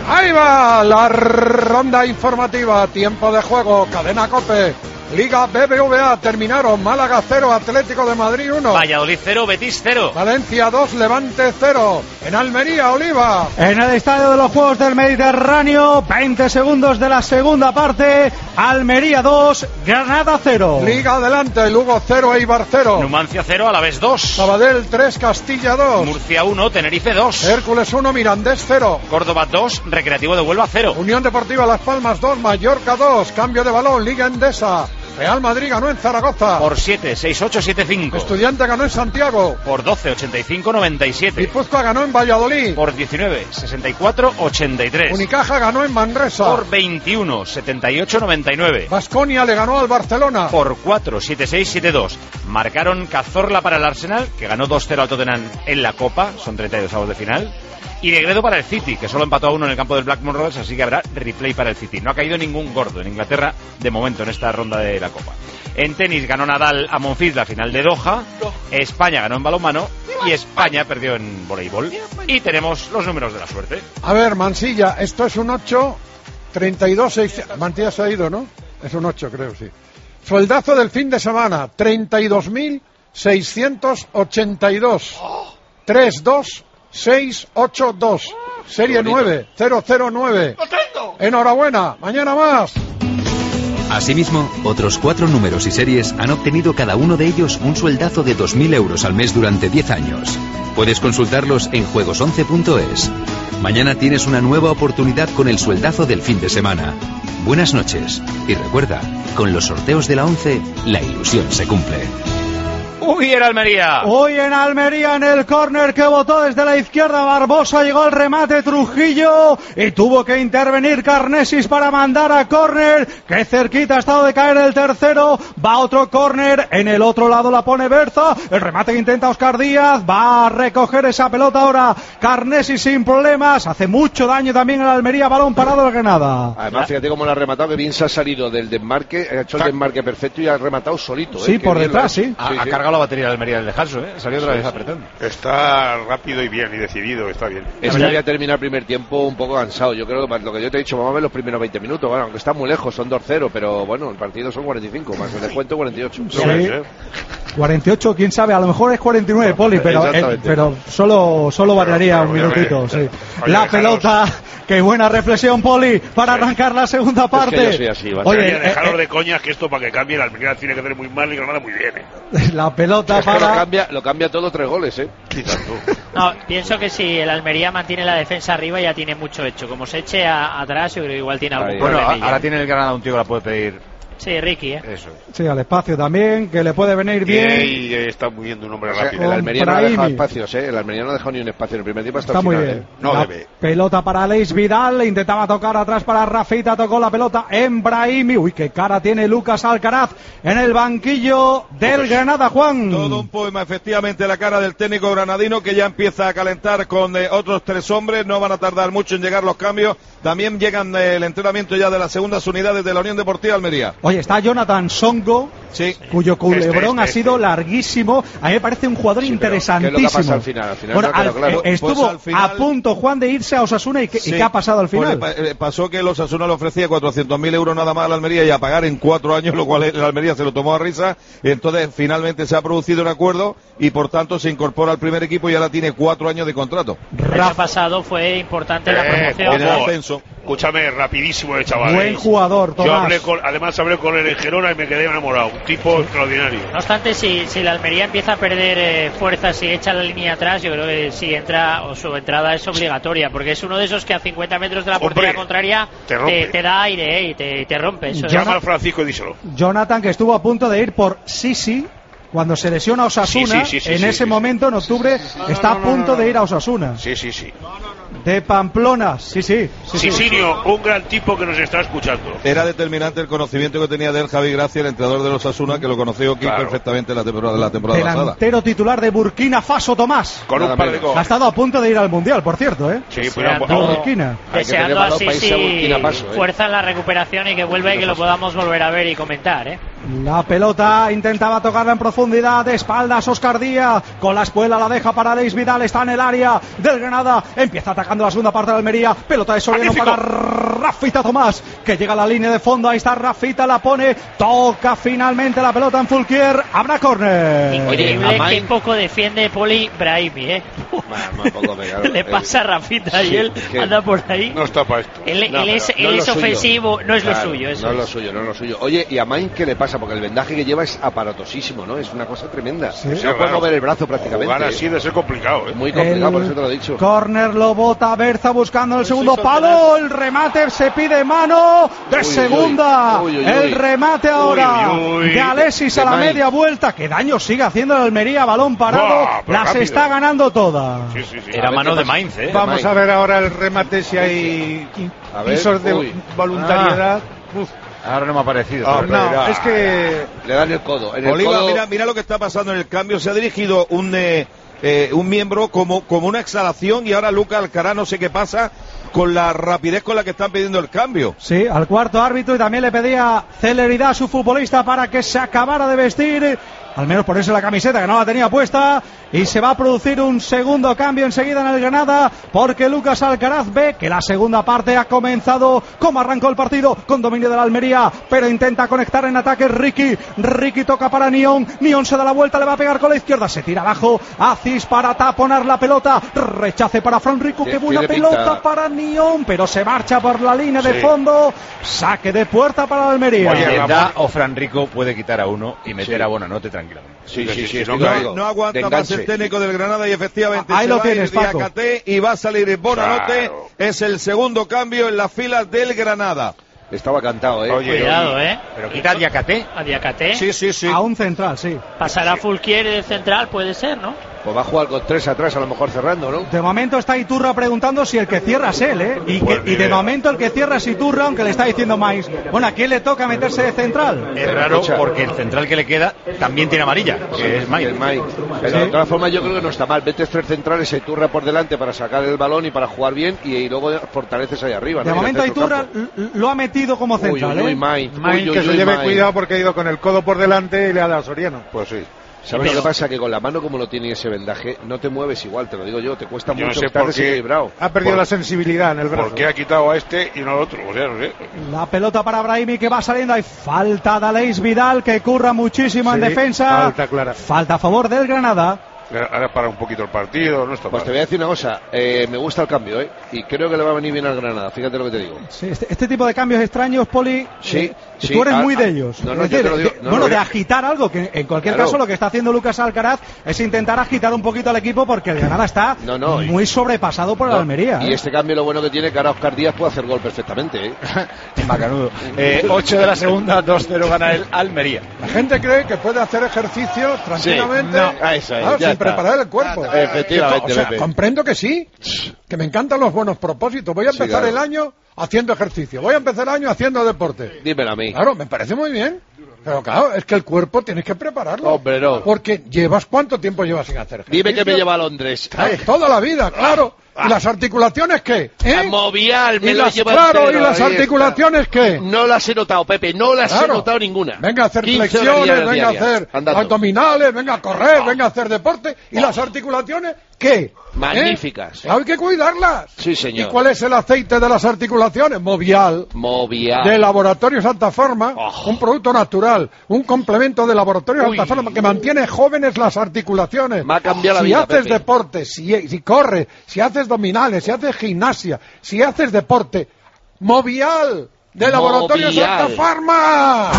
Ahí va la ronda informativa, tiempo de juego, cadena COPE, Liga BBVA, terminaron Málaga 0, Atlético de Madrid 1. Valladolid 0, Betis 0. Valencia 2, Levante 0. En Almería, Oliva. En el Estadio de los Juegos del Mediterráneo, 20 segundos de la segunda parte, Almería 2, Granada 0. Liga adelante, Lugo 0, Eibar 0. Numancia 0, Alavés 2. Sabadell 3, Castilla 2. Murcia 1, Tenerife 2. Hércules 1, Mirandés 0. Córdoba 2, Recreativo de Huelva 0. Unión Deportiva Las Palmas 2, Mallorca 2. Cambio de balón, Liga Endesa. Real Madrid ganó en Zaragoza. Por 7, 6-8, 7-5. Estudiante ganó en Santiago. Por 12, 85-97. Guipúzcoa ganó en Valladolid. Por 19, 64-83. Unicaja ganó en Manresa. Por 21, 78-99. Baskonia le ganó al Barcelona. Por 4, 7-6, 7-2. Marcaron Cazorla para el Arsenal, que ganó 2-0 al Tottenham en la Copa. Son 32 avos de final. Y Negredo para el City, que solo empató a 1 en el campo del Blackburn Rovers, así que habrá replay para el City. No ha caído ningún gordo en Inglaterra de momento en esta ronda de la Copa. En tenis ganó Nadal a Monfils la final de Doha. España ganó en balonmano y España perdió en voleibol. Y tenemos los números de la suerte. A ver, Mansilla, esto es un 8, 32, 6... Mantilla se ha ido, ¿no? Es un 8, creo, sí. Sueldazo del fin de semana, 32.682. 3-2. 682, serie 9, 009. Enhorabuena, mañana más. Asimismo, otros 4 números y series han obtenido cada uno de ellos un sueldazo de 2.000 euros al mes durante 10 años. Puedes consultarlos en juegos11.es. Mañana tienes una nueva oportunidad con el sueldazo del fin de semana. Buenas noches. Y recuerda, con los sorteos de la 11, la ilusión se cumple. Uy, en Almería. Hoy en Almería, en el córner que botó desde la izquierda Barbosa, llegó el remate Trujillo y tuvo que intervenir Carnesis para mandar a córner. Que cerquita ha estado de caer el tercero. Va otro córner, en el otro lado la pone Berza. El remate que intenta Óscar Díaz. Va a recoger esa pelota ahora Carnesis sin problemas. Hace mucho daño también en Almería. Balón parado de Granada. Además, fíjate cómo lo ha rematado, que bien se ha salido del desmarque. Ha hecho el desmarque perfecto y ha rematado solito. Sí, por detrás, sí. Ha cargado la batería de Almería del descanso, salió otra vez apretando. Está rápido y bien, y decidido, está bien. Es que había terminado el primer tiempo un poco cansado. Yo creo que lo que yo te he dicho, vamos a ver los primeros 20 minutos. Bueno, aunque está muy lejos, son 2-0, pero bueno, el partido son 45, más el descuento 48. Sí. 48, quién sabe, a lo mejor es 49, Poli, pero solo variaría un minutito. Sí. La pelota, qué buena reflexión, Poli, para arrancar la segunda parte. Es que yo soy así, oye, dejaros de coñas, que esto para que cambie, la Almería tiene que tener muy mal y Granada muy bien. La pelota es para... que lo cambia todo 3 goles, No, pienso que si el Almería mantiene la defensa arriba ya tiene mucho hecho. Como se eche atrás, yo creo que igual tiene algún problema. Bueno, ahora tiene el Granada un tío que la puede pedir. Sí, Ricky, Eso. Sí, al espacio también, que le puede venir bien. Y está moviendo un hombre rápido. El Almería no ha dejado espacios, El Almería no ha dejado ni un espacio en el primer tiempo hasta está el muy final, bien. No la debe. Pelota para Aleix Vidal, intentaba tocar atrás para Rafita, tocó la pelota en Brahimi. Uy, qué cara tiene Lucas Alcaraz en el banquillo del Granada, Juan. Todo un poema, efectivamente, la cara del técnico granadino, que ya empieza a calentar con otros 3 hombres. No van a tardar mucho en llegar los cambios. También llegan el entrenamiento ya de las segundas unidades de la Unión Deportiva Almería. Oye, está Jonathan Songo, sí, cuyo culebrón ha sido larguísimo. A mí me parece un jugador interesantísimo. ¿Qué es lo que ha pasado al final? Al final bueno, no quedó claro. Estuvo al final, a punto, Juan, de irse a Osasuna. ¿Y qué ha pasado al final? Pues, pasó que el Osasuna le ofrecía 400.000 euros nada más a la Almería y a pagar en 4 años, lo cual la Almería se lo tomó a risa. Y entonces finalmente se ha producido un acuerdo y por tanto se incorpora al primer equipo y ahora tiene 4 años de contrato. El año pasado fue importante la promoción. En el ascenso. Escúchame, rapidísimo de chaval. Buen jugador, Tomás. Además hablé con él en Gerona y me quedé enamorado. Un tipo extraordinario. No obstante, si la Almería empieza a perder fuerzas y echa la línea atrás, yo creo que si entra o su entrada es obligatoria, porque es uno de esos que a 50 metros de la portería contraria te da aire y te rompe. Eso llama al Francisco y díselo. Jonathan, que estuvo a punto de ir por Sisi cuando se lesiona a Osasuna, en ese momento, en octubre, está a punto de ir a Osasuna. Sí. De Pamplona, Sisinio, un gran tipo que nos está escuchando. Era determinante el conocimiento que tenía de él Javi Gracia, el entrenador de los Osasuna, que lo conoció aquí perfectamente la temporada pasada. Delantero titular de Burkina Faso, Tomás. Con un par de goles. Ha estado a punto de ir al Mundial, por cierto, Sí, Burkina. Deseando así fuerza en la recuperación y que vuelva y que lo podamos volver a ver y comentar, La pelota intentaba tocarla en profundidad, de espaldas Óscar Díaz, con la espuela la deja para Aleix Vidal, está en el área del Granada, empieza atacando la segunda parte de Almería, pelota de Soriano para Rafita Tomás, que llega a la línea de fondo, ahí está Rafita, la pone, toca finalmente la pelota en Fulquier, habrá córner. Increíble que poco defiende Poli Brahimi, le pasa a Rafita y él anda por ahí. No está para esto. Él es ofensivo, no es lo suyo. No es lo suyo. Oye, ¿y a Main qué le pasa? Porque el vendaje que lleva es aparatosísimo, ¿no? Es una cosa tremenda. Sí, no puede mover el brazo prácticamente. Jugar así de ser complicado, Muy complicado, por eso te lo he dicho. Córner lo bota Berza buscando el segundo palo. El remate se pide mano de segunda. El remate ahora de Alexis a la media vuelta. ¿Qué daño sigue haciendo el Almería? Balón parado. Las rápido. Está ganando todas. Sí. Era mano de Mainz, ¿eh? Vamos a ver ahora el remate si hay visos de voluntariedad. Ahora no me ha parecido. Es que le dan el codo. Oliva, mira lo que está pasando en el cambio. Se ha dirigido un miembro como una exhalación y ahora Lucas Alcaraz, no sé qué pasa con la rapidez con la que están pidiendo el cambio. Sí, al cuarto árbitro, y también le pedía celeridad a su futbolista para que se acabara de vestir, al menos ponerse la camiseta que no la tenía puesta, y se va a producir un segundo cambio enseguida en el Granada, porque Lucas Alcaraz ve que la segunda parte ha comenzado como arrancó el partido, con dominio de la Almería, pero intenta conectar en ataque Ricky toca para Nión se da la vuelta, le va a pegar con la izquierda, se tira abajo, Aziz para taponar la pelota, rechace para Fran Rico, qué buena pelota para Nión, pero se marcha por la línea de fondo, saque de puerta para la Almería. O Fran Rico puede quitar a uno y meter a Buonanotte tranquilamente. Sí. No aguanta más el técnico del Granada y efectivamente ahí se lo va tienes, a ir Diakate y va a salir Buonanotte. Claro. Es el segundo cambio en las filas del Granada. Estaba cantado, Oye, cuidado, Pero quita a Diakate. ¿A Diakate? Sí. A un central, sí. Pasará Fulquier de central, puede ser, ¿no? Pues va a jugar con 3 atrás, a lo mejor cerrando, ¿no? De momento está Iturra preguntando si el que cierra es él, Y de momento el que cierra es Iturra, aunque le está diciendo Mais. Bueno, ¿a quién le toca meterse de central? Es raro porque el central que le queda también tiene amarilla, que es Mais. Pero de todas formas yo creo que no está mal. Vete 3 centrales, Iturra por delante para sacar el balón y para jugar bien, y luego fortaleces ahí arriba. De momento Iturra lo ha metido como central, Main que se lleve cuidado porque ha ido con el codo por delante y le ha dado a Soriano. Pues sí. ¿Sabes lo que pasa? Que con la mano como lo tiene ese vendaje, no te mueves igual, te lo digo yo, te cuesta mucho, no sé estar por qué desequilibrado. Ha perdido la sensibilidad en el brazo. ¿Por qué ha quitado a este y no al otro? O sea, no sé. La pelota para Brahimi que va saliendo, hay falta de Aleix Vidal que curra muchísimo en defensa. Falta clara. Falta a favor del Granada. Ahora para un poquito el partido, no está mal. Pues te voy a decir una cosa, me gusta el cambio, y creo que le va a venir bien al Granada, fíjate lo que te digo. Sí, este tipo de cambios extraños, Poli, sí, tú eres muy de ellos. De agitar algo, que en cualquier caso lo que está haciendo Lucas Alcaraz es intentar agitar un poquito al equipo, porque el Granada está muy sobrepasado por el Almería. Y este cambio lo bueno que tiene, que ahora Óscar Díaz puede hacer gol perfectamente. Macanudo. 8 de la segunda, 2-0 gana el Almería. La gente cree que puede hacer ejercicio tranquilamente. Sin preparar el cuerpo. Efectivamente. Comprendo que sí, que me encantan los buenos propósitos. Voy a empezar el año haciendo ejercicio, voy a empezar el año haciendo deporte. Dímelo a mí. Claro, me parece muy bien. Pero claro, es que el cuerpo tienes que prepararlo. Hombre, no. Porque ¿cuánto tiempo llevas sin hacer ejercicio? Dime que me lleva a Londres. Toda la vida, claro. ¿Y las articulaciones qué? Movial, me lo lleva claro, ¿y las articulaciones qué? No las he notado, Pepe, no las he notado ninguna. Venga a hacer flexiones, venga a hacer abdominales, venga a correr, venga a hacer deporte. ¿Y las articulaciones qué? Magníficas. Hay que cuidarlas. Sí, señor. ¿Y cuál es el aceite de las articulaciones? Movial. Movial. De Laboratorio Santa Forma, un producto natural, un complemento de Laboratorio Santa Forma que mantiene jóvenes las articulaciones. Me ha cambiado la vida, Si haces Pepe. deporte, si corres, si haces abdominales, si haces gimnasia, si haces deporte, Movial de Laboratorio Santa Forma.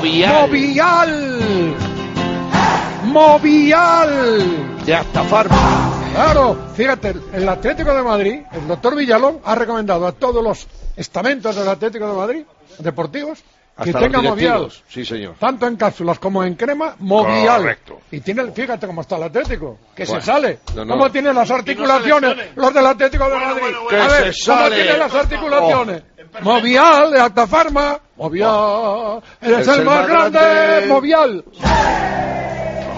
Movial de Santa Forma. Claro, fíjate, el Atlético de Madrid, el doctor Villalón ha recomendado a todos los estamentos del Atlético de Madrid, deportivos, que tenga Movial. Sí, señor. Tanto en cápsulas como en crema, Movial. Correcto. Y fíjate cómo está el Atlético, que Bueno, se sale. no. ¿Cómo tienen las articulaciones los del Atlético de Madrid? que A ver, se ¿cómo sale. tienen las articulaciones? Movial de Alta Farma. Movial. Eres el más grande. Movial.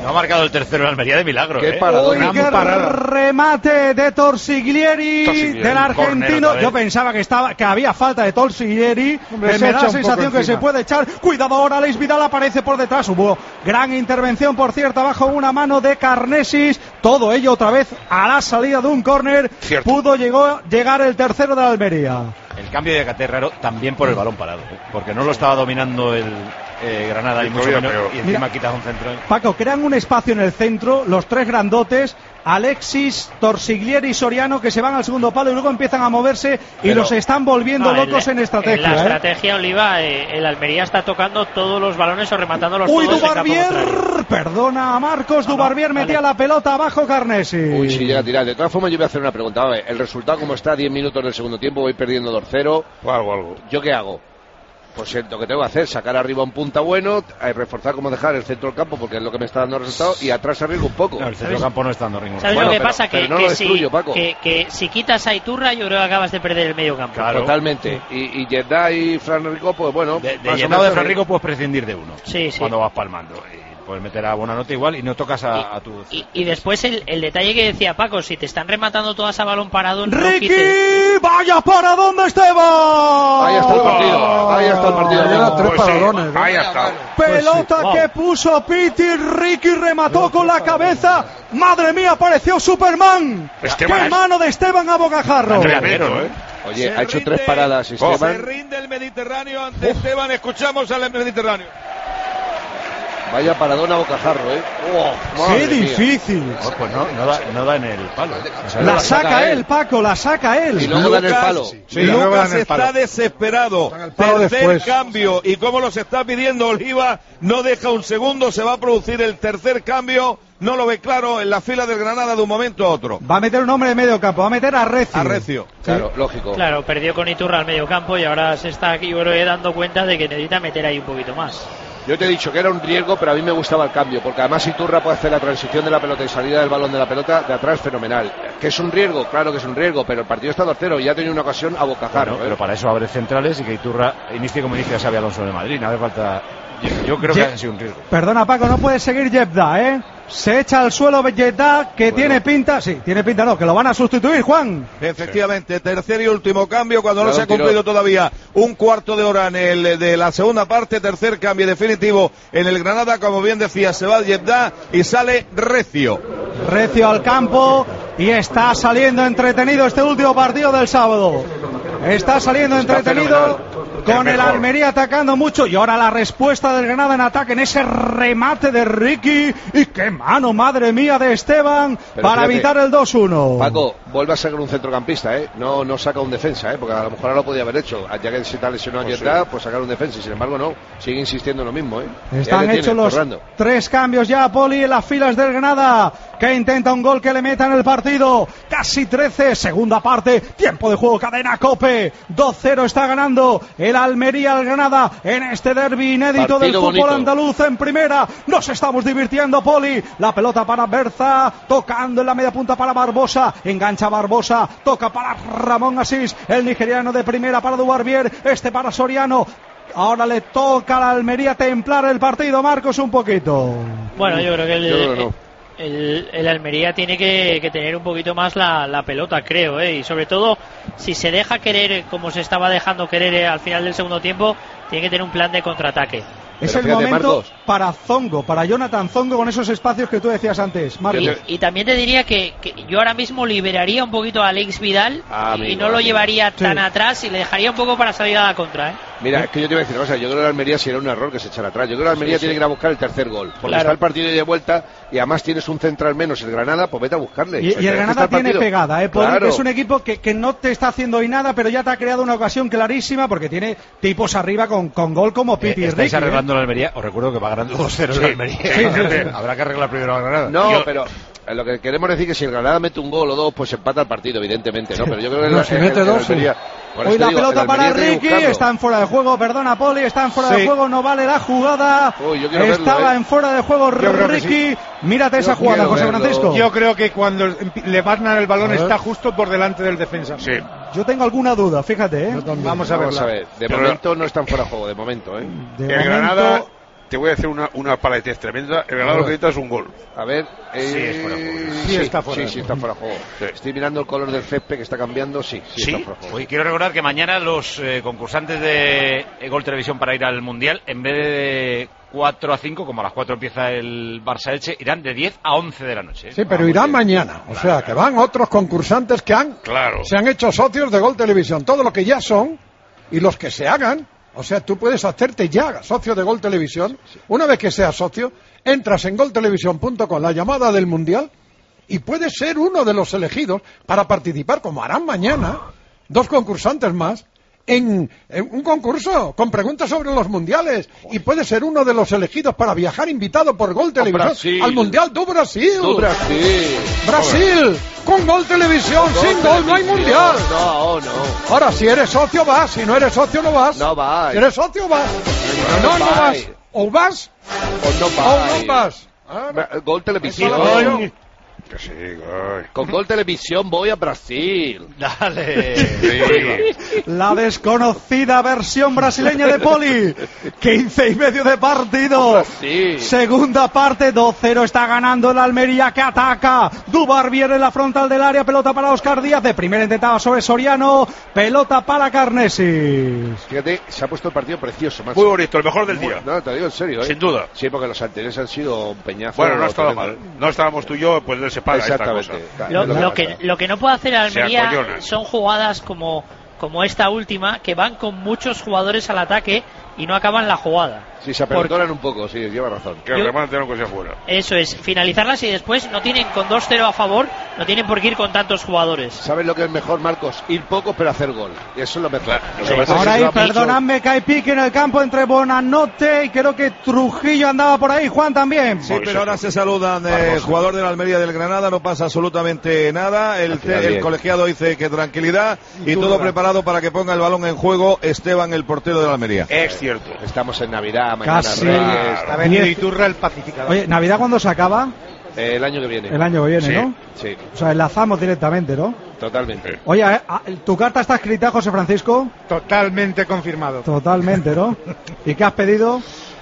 No ha marcado el tercero en Almería de milagro. Qué paradón. ¡Qué remate de Torsiglieri, del argentino! Yo pensaba que había falta de Torsiglieri. Me da la sensación que se puede echar. Cuidado ahora, Alex Vidal aparece por detrás. Hubo gran intervención, por cierto, abajo una mano de Karnesis. Todo ello otra vez a la salida de un córner. Pudo llegar el tercero de la Almería. El cambio de Ecate raro también por el balón parado, porque no lo estaba dominando el Granada y mucho menos, y encima quitas un centro. Paco, crean un espacio en el centro, los tres grandotes, Alexis, Torsiglieri y Soriano, que se van al segundo palo y luego empiezan a moverse y los están volviendo locos en estrategia. En la estrategia, Oliva, el Almería está tocando todos los balones o rematándolos todos. ¡Uy, Dubarbier! Perdona a Marcos, Dubarbier metía la pelota abajo, Carnesi. Uy, sí, llega a tirar. De todas formas, yo voy a hacer una pregunta. Vale, el resultado, como está, 10 minutos del segundo tiempo, voy perdiendo 2-0. Algo. ¿Yo qué hago? Pues lo que tengo que hacer, sacar arriba un punta bueno, reforzar como dejar el centro del campo, porque es lo que me está dando resultados, y atrás arriesgo un poco. No, el centro del campo no está dando ningún. ¿Sabes lo que pasa? Que no lo destruyo, Paco. Que si quitas a Iturra, yo creo que acabas de perder el medio campo. Claro. Totalmente. Y Yedda y Fran Rico, pues bueno. De Yedda o de Fran Rico puedes prescindir de uno. Sí. Cuando vas palmando. Puedes meter a Buenanote igual y no tocas a tu... Y después el detalle que decía Paco, si te están rematando todas a balón parado... ¡Ricky! ¡Vaya paradón de Esteban! Ahí está el partido. Ahí está el partido. Tres paradones. Ahí está. Pelota que puso Piti, Ricky remató con la cabeza. ¡Madre mía, apareció Superman! ¡Qué mano de Esteban a bocajarro! Oye, ha hecho 3 paradas Esteban. Se rinde el Mediterráneo ante Esteban. Escuchamos al Mediterráneo. Vaya paradona a bocajarro, ¡Qué difícil! Pues no da en el palo. La saca él, Paco, la saca él. Y luego da en el palo. Lucas está desesperado. Tercer cambio. Y como los está pidiendo Oliva, no deja un segundo. Se va a producir el tercer cambio. No lo ve claro en la fila del Granada de un momento a otro. Va a meter un hombre de medio campo, va a meter a Recio. Claro, lógico. Claro, perdió con Iturra al medio campo y ahora se está aquí, yo creo, dando cuenta de que necesita meter ahí un poquito más. Yo te he dicho que era un riesgo, pero a mí me gustaba el cambio, porque además Iturra puede hacer la transición de la pelota y salida del balón de la pelota de atrás fenomenal. ¿Que es un riesgo? Claro que es un riesgo, pero el partido está 2-0 y ya ha tenido una ocasión a bocajarro. Pero para eso abre centrales y que Iturra inicie como inicia Xabi Alonso de Madrid. No hace falta... Yo creo que ha sido un riesgo. Perdona, Paco, no puede seguir Yedda, Se echa al suelo Yedda, que tiene pinta... Sí, tiene pinta no, que lo van a sustituir, Juan. Efectivamente, tercer y último cambio cuando no se ha cumplido todavía un cuarto de hora en el de la segunda parte. Tercer cambio definitivo en el Granada, como bien decía, se va Yedda y sale Recio. Recio al campo y está saliendo entretenido este último partido del sábado. Está saliendo entretenido con el Almería atacando mucho y ahora la respuesta del Granada en ataque en ese remate de Ricky y qué mano, madre mía, de Esteban para evitar el 2-1. Paco, vuelve a sacar un centrocampista, no saca un defensa, porque a lo mejor ahora lo podía haber hecho, ya que se está lesionado aquí atrás, pues sacar un defensa y sin embargo no, sigue insistiendo en lo mismo. Están hechos los 3 cambios ya, Poli, en las filas del Granada, que intenta un gol que le meta en el partido. Casi 13, segunda parte, tiempo de juego, cadena COPE, 2-0 está ganando el Almería al Granada en este derbi inédito del fútbol andaluz en primera. Nos estamos divirtiendo, Poli. La pelota para Berza, tocando en la media punta para Barbosa, engancha Barbosa, toca para Ramón Asís, el nigeriano de primera para Dubarbier, para Soriano. Ahora le toca a la Almería templar el partido, Marcos, un poquito. Bueno, yo creo que el Almería tiene que tener un poquito más la pelota, creo, y sobre todo si se deja querer como se estaba dejando querer al final del segundo tiempo, tiene que tener un plan de contraataque. Es el momento, Marcos, para Zongo, para Jonathan Zongo, con esos espacios que tú decías antes, Marcos. Y también te diría que yo ahora mismo liberaría un poquito a Alex Vidal y no lo llevaría tan atrás y le dejaría un poco para salir a la contra. Mira, es que yo te iba a decir una cosa, yo creo que la Almería sería un error que se echara atrás. Yo creo que la Almería tiene que ir a buscar el tercer gol, porque está el partido de vuelta y además tienes un central menos, el Granada, pues vete a buscarle. Y el Granada tiene pegada, porque es un equipo que no te está haciendo hoy nada, pero ya te ha creado una ocasión clarísima, porque tiene tipos arriba con gol como Piti y Ricky. ¿Estáis arreglando la Almería? Os recuerdo que va ganando 2-0 la Almería. Habrá que arreglar primero la Granada. No, pero lo que queremos decir es que si el Granada mete un gol o dos, pues empata el partido, evidentemente, ¿no? Pero yo creo que si mete dos, hoy la pelota para Ricky, están fuera de juego, perdona, Poli, están fuera de juego, no vale la jugada. Estaba en fuera de juego Ricky. Mírate esa jugada, José Francisco. Yo creo que cuando le van a dar el balón está justo por delante del defensa. Sí. Yo tengo alguna duda, fíjate, Vamos a ver. De momento no están fuera de juego, de momento, De momento, te voy a hacer una paletez tremenda. El regalo que necesita es un gol. A ver, sí, es fuera de juego. Sí, está fuera. Sí, está fuera de juego. Sí. Estoy mirando el color del césped que está cambiando. Sí, está fuera de juego. Hoy quiero recordar que mañana los concursantes de Gol Televisión para ir al Mundial, en vez de 4 a 5, como a las 4 empieza el Barça-Elche, irán de 10 a 11 de la noche. Sí, pero irán mañana. O sea, que van otros concursantes que se han hecho socios de Gol Televisión. Todo lo que ya son y los que se hagan. O sea, tú puedes hacerte ya socio de Gol Televisión. Una vez que seas socio, entras en goltelevisión.com, la llamada del Mundial, y puedes ser uno de los elegidos para participar, como harán mañana, 2 concursantes más, en un concurso con preguntas sobre los mundiales, y puedes ser uno de los elegidos para viajar invitado por Gol Televisión al Mundial do Brasil. Brasil, con Gol Televisión, sin gol no hay Mundial. No. Ahora, si eres socio vas, si no eres socio no vas. No vas. Si eres socio vas. No vas. O vas o no vas. Gol Televisión. Que sí, con Gol Televisión voy a Brasil. Dale. La desconocida versión brasileña de Poli. 15 y medio de partido. Segunda parte, 2-0 está ganando el Almería, que ataca. Dubar viene en la frontal del área, pelota para Óscar Díaz. De primera intentaba sobre Soriano, pelota para Carnesis. Fíjate, se ha puesto el partido precioso, macho. Muy bonito, el mejor del día. No, te digo en serio, Sin duda. Sí, porque los anteriores han sido un peñazo. Bueno, no estaba mal. No estábamos tú y yo, pues se paga esta cosa. Lo que no puede hacer Almería son jugadas como esta última, que van con muchos jugadores al ataque y no acaban la jugada. Sí, se apelotonan un poco, sí, lleva razón. Que el remate no que sea fuera. Eso es, finalizarlas y después no tienen, con 2-0 a favor, no tienen por qué ir con tantos jugadores. ¿Sabes lo que es mejor, Marcos? Ir poco pero hacer gol. Eso es lo mejor. Ahora ahí, perdonadme, que hay pique en el campo entre Bonanote y creo que Trujillo andaba por ahí, Juan también. Sí, pero ahora se saludan jugador de la Almería del Granada, no pasa absolutamente nada. El colegiado dice que tranquilidad y todo preparado para que ponga el balón en juego Esteban, el portero de la Almería. Es cierto. Estamos en Navidad, mañana casi. Reyes. Ha venido Iturra el pacificador. Oye, ¿Navidad cuándo se acaba? El año que viene. El año que viene, sí, ¿no? Sí. O sea, enlazamos directamente, ¿no? Totalmente. Oye, ¿tu carta está escrita, José Francisco? Totalmente confirmado. Totalmente, ¿no? ¿Y qué has pedido?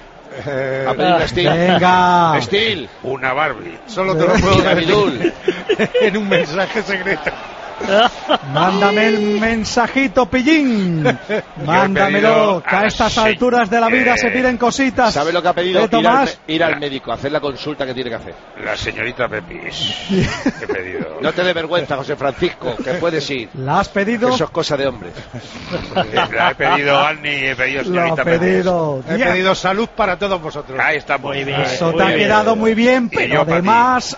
A pedir Steel. Venga. Steel. Una Barbie. Solo te lo puedo decir en un mensaje secreto. Mándame el mensajito, pillín. Mándamelo, que a estas alturas de la vida se piden cositas. ¿Sabe lo que ha pedido? Ir al médico, hacer la consulta que tiene que hacer. La señorita Pepis. He pedido. No te dé vergüenza, José Francisco, que puedes ir. ¿La has pedido? Eso es cosa de hombres. La he pedido Annie, he pedido señorita Pepis. He pedido salud para todos vosotros. Ahí está, muy bien. Eso te ha quedado muy bien, pero además,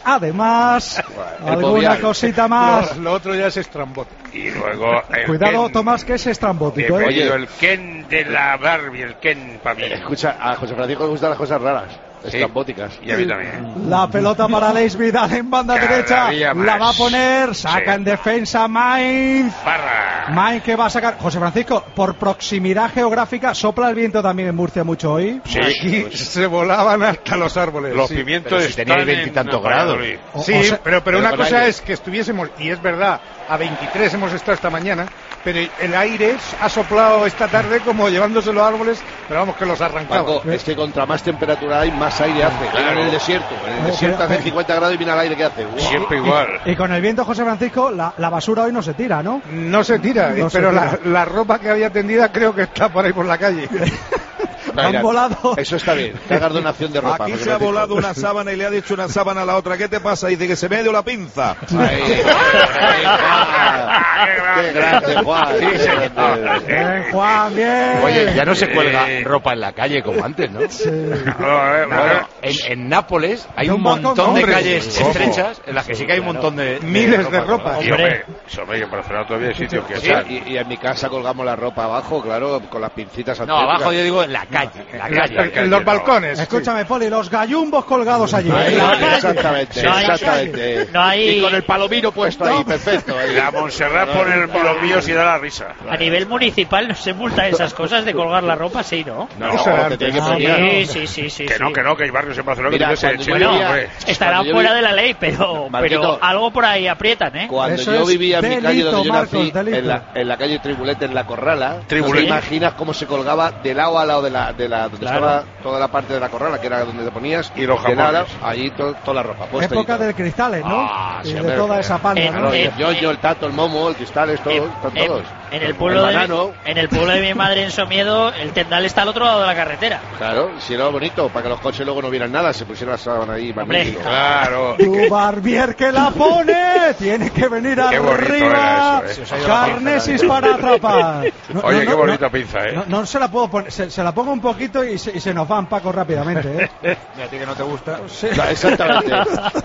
alguna cosita más. Lo otro ya es estrambótico. Y luego cuidado, Tomás, que es estrambótico. Oye, el Ken de la Barbie, el Ken para mí. Escucha, a José Francisco le gustan las cosas raras, estrambóticas. Y a mí también. La pelota para Alex Vidal en banda derecha. La va a poner, saca en defensa Mainz. Mainz que va a sacar. José Francisco, por proximidad geográfica, ¿sopla el viento también en Murcia mucho hoy? Sí. Aquí se volaban hasta los árboles. Los pimientos si tenían 20 y tantos grados. Sí, pero una cosa es que estuviésemos, y es verdad, a 23 hemos estado esta mañana, pero el aire ha soplado esta tarde como llevándose los árboles, pero vamos que los arrancaba. Paco, es que contra más temperatura hay, más aire hace. Claro. En el desierto hace 50 grados y mira el aire que hace. Siempre igual. Y con el viento, José Francisco, la basura hoy no se tira, ¿no? No se tira, pero la ropa que había tendida creo que está por ahí por la calle. Han volado. Eso está bien, que hagas donación de ropa. Aquí se ha volado una sábana y le ha dicho una sábana a la otra. ¿Qué te pasa? Dice que se me dio la pinza. Qué grande, Juan. Sí, bien, Juan, bien. Oye, ya no se cuelga ropa en la calle como antes, ¿no? Sí. En Nápoles hay un montón de calles estrechas en las que sí que hay un montón de miles de ropa. Y hombre, en Barcelona todavía hay sitios que y en mi casa colgamos la ropa abajo, claro, con las pincitas No, abajo yo digo en la calle. En los balcones. Escúchame, Poli, los gallumbos colgados allí. Exactamente. Y con el palomino puesto ahí, perfecto. La Montserrat pone los míos y da la risa. A nivel municipal no se multa esas cosas de colgar la ropa, sí, ¿no? No, te tiene que premiar. Sí. Que no, que hay barrios en Barcelona que estará fuera de la ley, pero algo por ahí aprietan, ¿eh? Cuando yo vivía en mi calle donde yo nací, en la calle Tribulete, en La Corrala, ¿te imaginas cómo se colgaba de lado a lado de la donde estaba toda la parte de la corrala, que era donde te ponías, y los jamones. Allí toda la ropa puesta. Época del Cristales, ¿no? Sí, de toda esa panda, ¿no? El Yoyo, el Tato, el Momo, el Cristales, todos. En el pueblo de mi madre en Somiedo, el tendal está al otro lado de la carretera. Claro, si era bonito, para que los coches luego no vieran nada, se pusieran la sábana ahí. Claro. Tu Barbier que la pone, tiene que venir arriba. Carnesis para atrapar. Oye, qué bonita pinza, No se la puedo poner, se la pongo un poquito y se nos van, Paco, rápidamente, ¿Y a ti que no te gusta? Sí. Exactamente.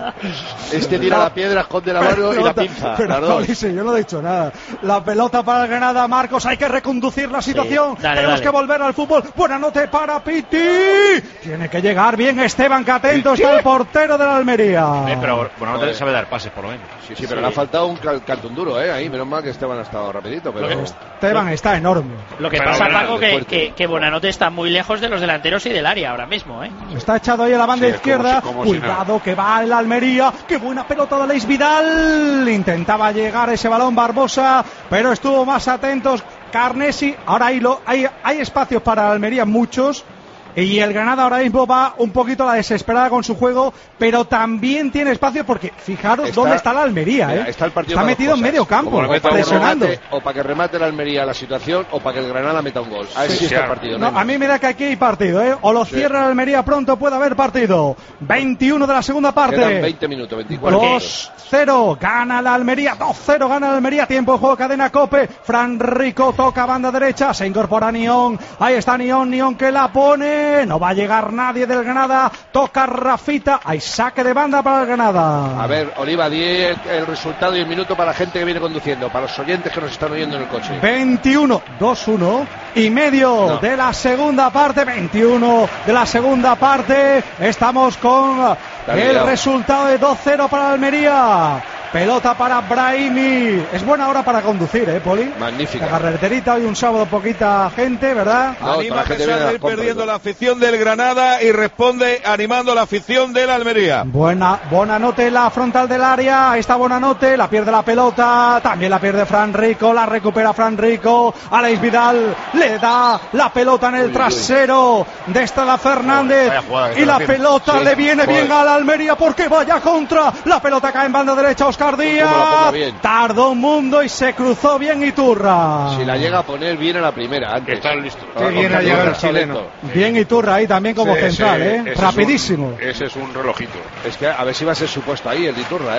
Tira la piedra, esconde la mano y la pinza. Pero, yo no he dicho nada. La pelota para el Granada, Marcos, hay que reconducir la situación. Tenemos que volver al fútbol. Buena nota para Piti. Tiene que llegar bien Esteban, que atento está el portero de la Almería. Pero Buenanote sabe dar pases, por lo menos. Sí, pero le ha faltado un cartón duro, ahí. Menos mal que Esteban ha estado rapidito. Pero Esteban está enorme. Lo que pasa, Paco, que Buenanote está muy lejos de los delanteros y del área ahora mismo, Está echado ahí a la banda izquierda. Cuidado que va el Almería. Qué buena pelota de Leis Vidal. Intentaba llegar ese balón Barbosa, pero estuvo más atentos Carnesi. Ahora hay espacios para Almería, muchos. Y el Granada ahora mismo va un poquito a la desesperada con su juego, pero también tiene espacio porque fijaros dónde está la Almería. Está metido en medio campo, presionando. O para que remate la Almería la situación, o para que el Granada meta un gol. Así está el partido. A mí me da que aquí hay partido, O lo cierra la Almería pronto, puede haber partido. 21 de la segunda parte. Quedan 20 minutos, 24. 2-0, gana la Almería. 2-0, gana la Almería. Tiempo de juego, cadena Cope. Fran Rico toca banda derecha, se incorpora Nión. Ahí está Nión que la pone. No va a llegar nadie del Granada. Toca Rafita. Hay saque de banda para el Granada. A ver, Oliva, di el resultado y el minuto para la gente que viene conduciendo, para los oyentes que nos están oyendo en el coche. 21, 2-1 y medio de la segunda parte. 21 de la segunda parte. Estamos con el resultado de 2-0 para Almería. Pelota para Brahimi. Es buena hora para conducir, Poli. Magnífica. La carreterita, hoy un sábado poquita gente, ¿verdad? Anima a pesar de ir perdiendo la afición del Granada y responde animando a la afición del Almería. Buenanote la frontal del área. Ahí está Buenanote, la pierde la pelota. También la pierde Fran Rico, la recupera Fran Rico. Alex Vidal le da la pelota en el trasero de Estela Fernández. Y la pelota le viene bien a la Almería porque vaya contra. La pelota cae en banda derecha. Oscar Díaz tardó un mundo y se cruzó bien Iturra. Si la llega a poner bien a la primera antes. Está listo. Qué bien ha llegado el chileno. Bien Iturra ahí también como central, rapidísimo. Ese es un relojito. Es que a ver si va a ser su puesto ahí el de Iturra,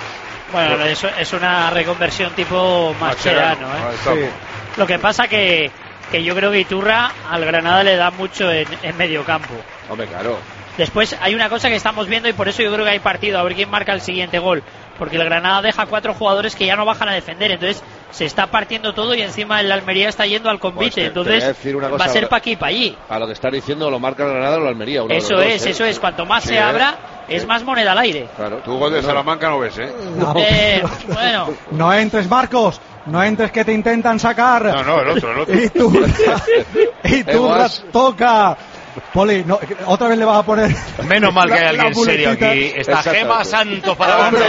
Bueno, eso es una reconversión tipo Mascherano, Sí. Lo que pasa que yo creo que Iturra al Granada le da mucho en medio campo. Hombre, claro. Después hay una cosa que estamos viendo y por eso yo creo que hay partido, a ver quién marca el siguiente gol, porque el Granada deja 4 jugadores que ya no bajan a defender, entonces se está partiendo todo y encima el Almería está yendo al convite, entonces va a ser pa' aquí, pa' allí. A lo que está diciendo, lo marca el Granada o la Almería. Eso es, cuanto más se abra es más moneda al aire. Claro. Tu gol de Salamanca no ves, Bueno. No entres, Marcos. No entres que te intentan sacar. No, el otro. Y tú toca. Poli, otra vez le vas a poner. Menos mal que hay alguien serio aquí. Está Gema Santos para Gema.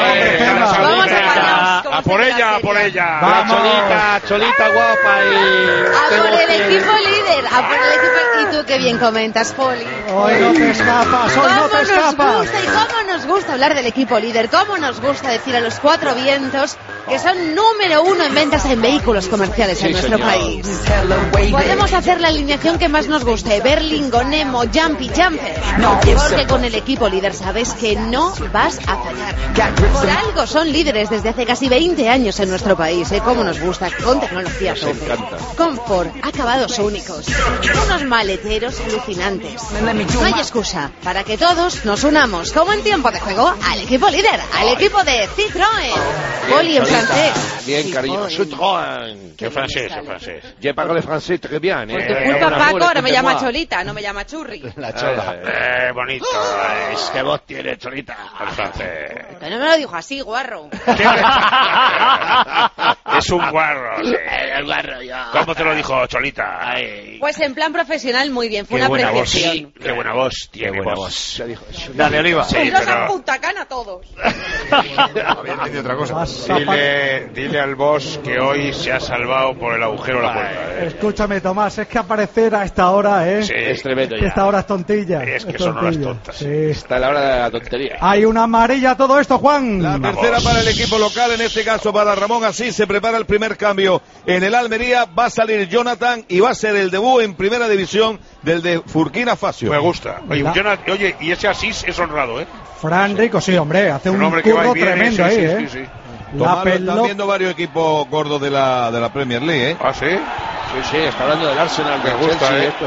A por ella. Vamos. Cholita guapa A por el equipo líder. Y tú qué bien comentas, Poli. Hoy no te escapas. Y cómo nos gusta hablar del equipo líder. Cómo nos gusta decir a los 4 vientos que son número 1 en ventas en vehículos comerciales en nuestro país. Podemos hacer la alineación que más nos guste. Berlingo, Nemo, Jumpy, Jumper. Porque con el equipo líder sabes que no vas a fallar. Por algo son líderes desde hace casi 20 años en nuestro país. Cómo nos gusta, con tecnología tope. Confort, acabados únicos. Unos maleteros alucinantes. No hay excusa para que todos nos unamos, como en tiempo de juego, al equipo líder, al equipo de Citroën. Poli en francés. Bien, cariño. Citroën. ¿Qué francés? Je parle français très bien. Por tu culpa, Paco, ahora me llama Cholita, no me llama Churri. La Chola. Bonito. Es que vos tienes, Cholita. El francés. Que no me lo dijo así, guarro. Es un guarro. El guarro, yo. ¿Cómo te lo dijo Cholita? Pues en plan profesional, muy bien. Fue una apreciación. Qué buena voz tiene. Qué buena voz. Dale, Oliva. Sí, los a Punta Cana todos. Había entendido otra cosa. Dile al boss que hoy se ha salvado por el agujero de la puerta. Escúchame, Tomás, es que aparecer a esta hora, Sí, es tremendo ya. Esta hora es tontilla. Es que son horas tontas. Sí. Está en la hora de la tontería. Hay una amarilla todo esto, Juan. La tercera para el equipo local, en este caso para Ramón Asís. Se prepara el primer cambio en el Almería. Va a salir Jonathan y va a ser el debut en primera división del de Burkina Faso. Me gusta. Oye, y ese Asís es honrado, ¿eh? Fran Rico, sí, hombre, hace un curro tremendo ahí, Sí. Tomás, lo están viendo varios equipos gordos de la Premier League, ¿eh? ¿Ah, sí? Sí, está hablando del Arsenal, me gusta,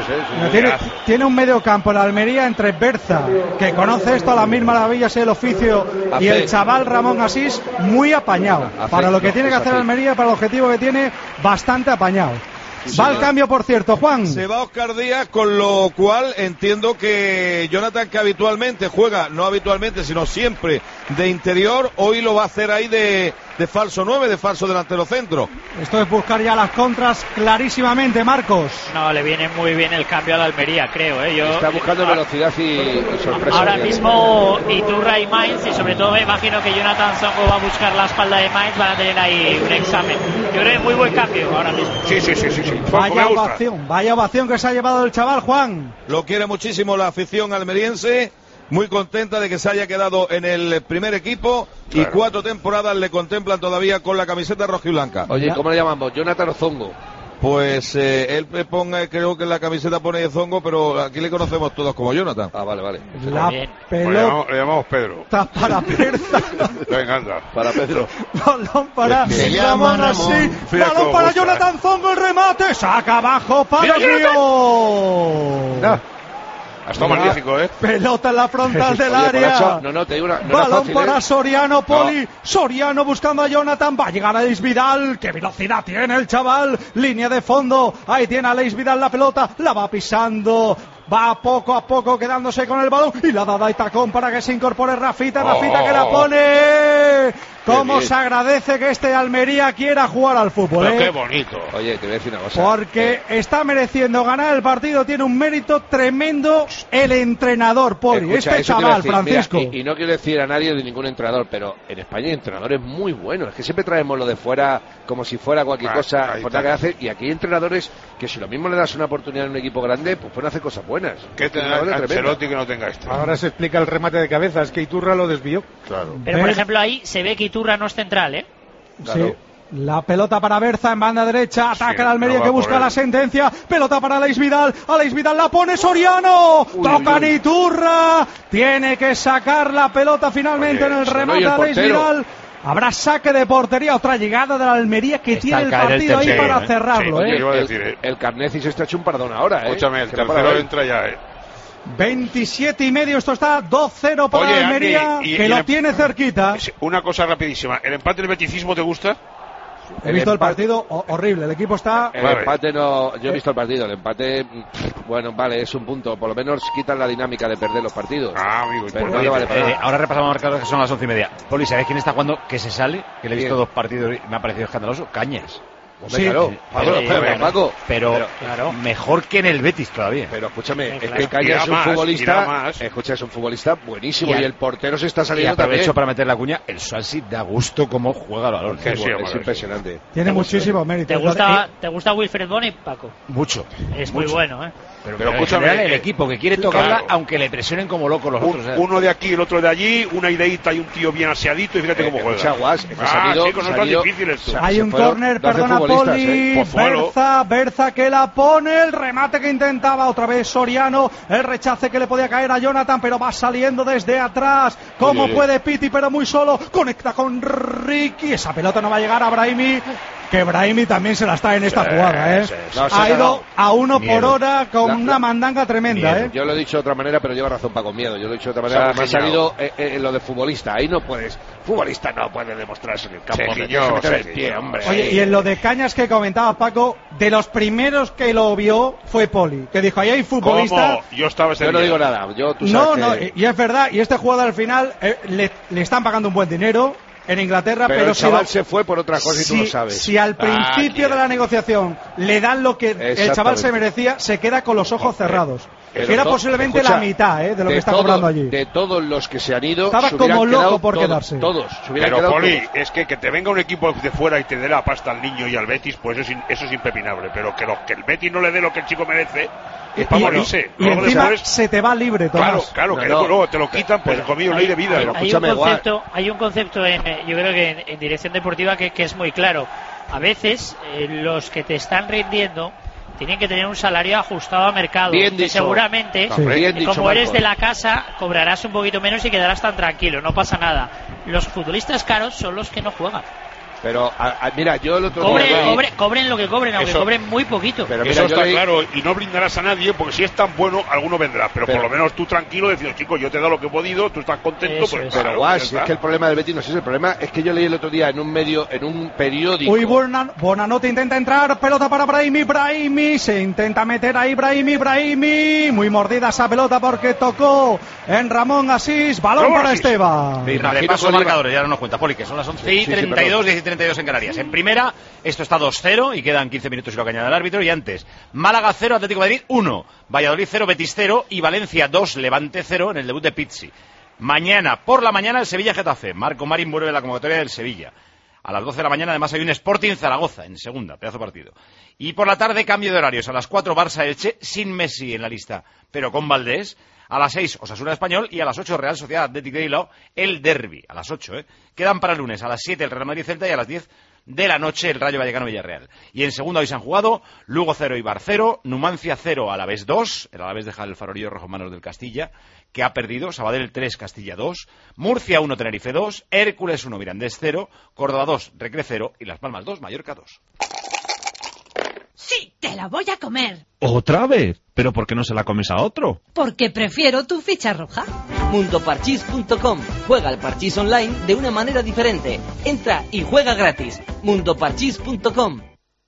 tiene un medio campo en la Almería entre Berza, que conoce esto a las mil maravillas el oficio, y el chaval Ramón Asís, muy apañado. Para lo que tiene que hacer Almería, para el objetivo que tiene, bastante apañado. Va al cambio, por cierto, Juan. Se va Óscar Díaz, con lo cual entiendo que Jonathan, que habitualmente juega, no habitualmente, sino siempre de interior, hoy lo va a hacer ahí de falso 9, de falso delantero centro. Esto es buscar ya las contras clarísimamente, Marcos. No, le viene muy bien el cambio a la Almería, creo. Está buscando velocidad y sorpresa. Ahora mismo Iturra y Mainz, y sobre todo me imagino que Jonathan Zongo va a buscar la espalda de Mainz, van a tener ahí un examen. Yo creo que muy buen cambio ahora mismo. Sí. Vaya ovación que se ha llevado el chaval, Juan. Lo quiere muchísimo la afición almeriense. Muy contenta de que se haya quedado en el primer equipo, claro. Y 4 temporadas le contemplan todavía con la camiseta rojiblanca. Oye, ¿cómo le llamamos? ¿Jonathan o Zongo? Pues él ponga, creo que en la camiseta pone Zongo, pero aquí le conocemos todos como Jonathan. Ah, vale. La pelota le llamamos Pedro. Está para Berza. Venga, anda. Para Pedro. Balón para Ramón Asís. Balón para Jonathan Zongo, el remate. Saca abajo para Río. Ha estado magnífico, ¿eh? Pelota en la frontal del área. No, te digo una. Balón para Soriano, Poli. Soriano buscando a Jonathan. Va a llegar a Aleix Vidal. ¡Qué velocidad tiene el chaval! Línea de fondo. Ahí tiene a Aleix Vidal la pelota. La va pisando. Va poco a poco quedándose con el balón. Y la dada y tacón para que se incorpore Rafita. Rafita que la pone. ¿Cómo se agradece que este Almería quiera jugar al fútbol? Pero qué bonito. Oye, te voy a decir una cosa. Porque está mereciendo ganar el partido. Tiene un mérito tremendo el entrenador, Poli. Escucha, este chaval, decir, Francisco. Mira, y no quiero decir a nadie de ningún entrenador, pero en España hay entrenadores muy buenos. Es que siempre traemos lo de fuera como si fuera cualquier cosa importante que hacer. Y aquí hay entrenadores que si lo mismo le das una oportunidad en un equipo grande, pues pueden hacer cosas buenas. ¿Qué tendrá Ancelotti que no tenga esto? Ahora se explica el remate de cabeza, es que Iturra lo desvió. Claro. Pero por ejemplo ahí se ve que Iturra no es central, ¿eh? Claro. Sí. La pelota para Berza en banda derecha, ataca el Almería que busca la sentencia, pelota para Aleix Vidal la pone Soriano, toca Iturra, tiene que sacar la pelota finalmente en el remate Aleix Vidal. Habrá saque de portería, otra llegada de la Almería que tiene el partido ahí para cerrarlo. El Carnesis está hecho un perdón ahora. Escúchame, el tercero entra ya. 27 y medio, esto está 2-0 para Almería, que lo tiene cerquita. Una cosa rapidísima, ¿el empate del beticismo te gusta? He visto el partido horrible, el equipo está... El empate no, yo he visto el partido, el empate, bueno, vale, es un punto, por lo menos quitan la dinámica de perder los partidos. Amigo, pero no vale para nada. Ahora repasamos marcadores que son las 11:30. Poli, ¿sabes quién está jugando que se sale? Que le he visto 2 partidos y me ha parecido escandaloso. Cañas. Sí, claro, pero mejor que en el Betis todavía. Pero escúchame, es que Cañas es un futbolista, es un futbolista buenísimo y el portero se está saliendo también. Y aprovecho para meter la cuña, el Swansea da gusto cómo juega el balón. Es impresionante. Tiene muchísimo mérito. ¿Te gusta Wilfred Bony, Paco? Mucho. Es muy bueno, ¿eh? Pero escúchame, el equipo que quiere tocarla, aunque le presionen como locos los otros. Uno de aquí, el otro de allí, una ideita y un tío bien aseadito, y fíjate cómo juega. Hay un córner, perdona, Poli. Berza que la pone, el remate que intentaba otra vez Soriano, el rechace que le podía caer a Jonathan, pero va saliendo desde atrás. ¿Cómo puede Piti, pero muy solo? Conecta con Ricky, esa pelota no va a llegar a Brahimi. Que Brahimi también se la está en esta jugada, ¿eh? Ha ido a 1 por hora con una mandanga tremenda, ¿eh? Yo lo he dicho de otra manera, pero lleva razón Paco Miedo. Yo lo he dicho de otra manera. Me ha salido lo de futbolista. Ahí no puedes. Futbolista no puede demostrarse en el campo. Oye, y en lo de Cañas que comentaba Paco, de los primeros que lo vio fue Poli, que dijo, ahí hay futbolista. Yo no digo nada. Y es verdad, y este jugador al final le están pagando un buen dinero. en Inglaterra, pero el chaval se fue por otra cosa y tú lo sabes. Si al principio de la negociación le dan lo que el chaval se merecía, se queda con los ojos cerrados. Era posiblemente la mitad de lo que está cobrando allí. De todos los que se han ido, estaba como loco por quedarse. Todos. Pero, Poli, es que te venga un equipo de fuera y te dé la pasta al niño y al Betis, pues eso es impepinable. Pero que el Betis no le dé lo que el chico merece, es para morirse. Y encima después, se te va libre, Tomás. Claro, que luego te lo quitan, pues conmigo ley de vida. Hay un concepto yo creo que en dirección deportiva que es muy claro. A veces los que te están rindiendo tienen que tener un salario ajustado a mercado. Bien dicho. Seguramente, como eres de la casa, cobrarás un poquito menos y quedarás tan tranquilo, no pasa nada. Los futbolistas caros son los que no juegan. Pero, mira, yo el otro día... Cobren lo que cobren, aunque cobren muy poquito. Pero eso está claro, y no brindarás a nadie, porque si es tan bueno, alguno vendrá. Pero por lo menos tú tranquilo, decir, chico, yo te he dado lo que he podido, tú estás contento. Pues, pero guas, es que el problema del Betis no es ese. El problema es que yo leí el otro día en un periódico... Uy, Buonanotte intenta entrar, pelota para Brahimi, se intenta meter ahí Brahimi, muy mordida esa pelota porque tocó en Ramón Asís, balón para Esteban. De paso marcadores, ya no nos cuenta, Poli, que son las 11:32, 10:32 en Canarias. En primera, esto está 2-0 y quedan 15 minutos y lo que añade el árbitro. Y antes, Málaga 0, Atlético de Madrid 1, Valladolid 0, Betis 0 y Valencia 2, Levante 0 en el debut de Pizzi. Mañana, por la mañana, el Sevilla-Getafe. Marco Marín vuelve a la convocatoria del Sevilla. A las 12 de la mañana, además, hay un Sporting Zaragoza en segunda, pedazo partido. Y por la tarde, cambio de horarios. A las 4, Barça-Elche, sin Messi en la lista, pero con Valdés. A las 6, Osasuna Español, y a las 8, Real Sociedad Atlético de Bilbao, el derbi. A las 8, Quedan para el lunes, a las 7, el Real Madrid-Celta, y a las 10 de la noche, el Rayo Vallecano-Villarreal. Y en segunda hoy se han jugado Lugo 0, Eibar 0, Numancia 0, Alavés 2, el Alavés deja el farolillo rojo en manos del Castilla, que ha perdido, Sabadell 3, Castilla 2, Murcia 1, Tenerife 2, Hércules 1, Mirandés 0, Córdoba 2, Recre 0, y Las Palmas 2, Mallorca 2. Sí, te la voy a comer. ¿Otra vez? ¿Pero por qué no se la comes a otro? Porque prefiero tu ficha roja. Mundoparchís.com. Juega al parchís online de una manera diferente. Entra y juega gratis. Mundoparchís.com.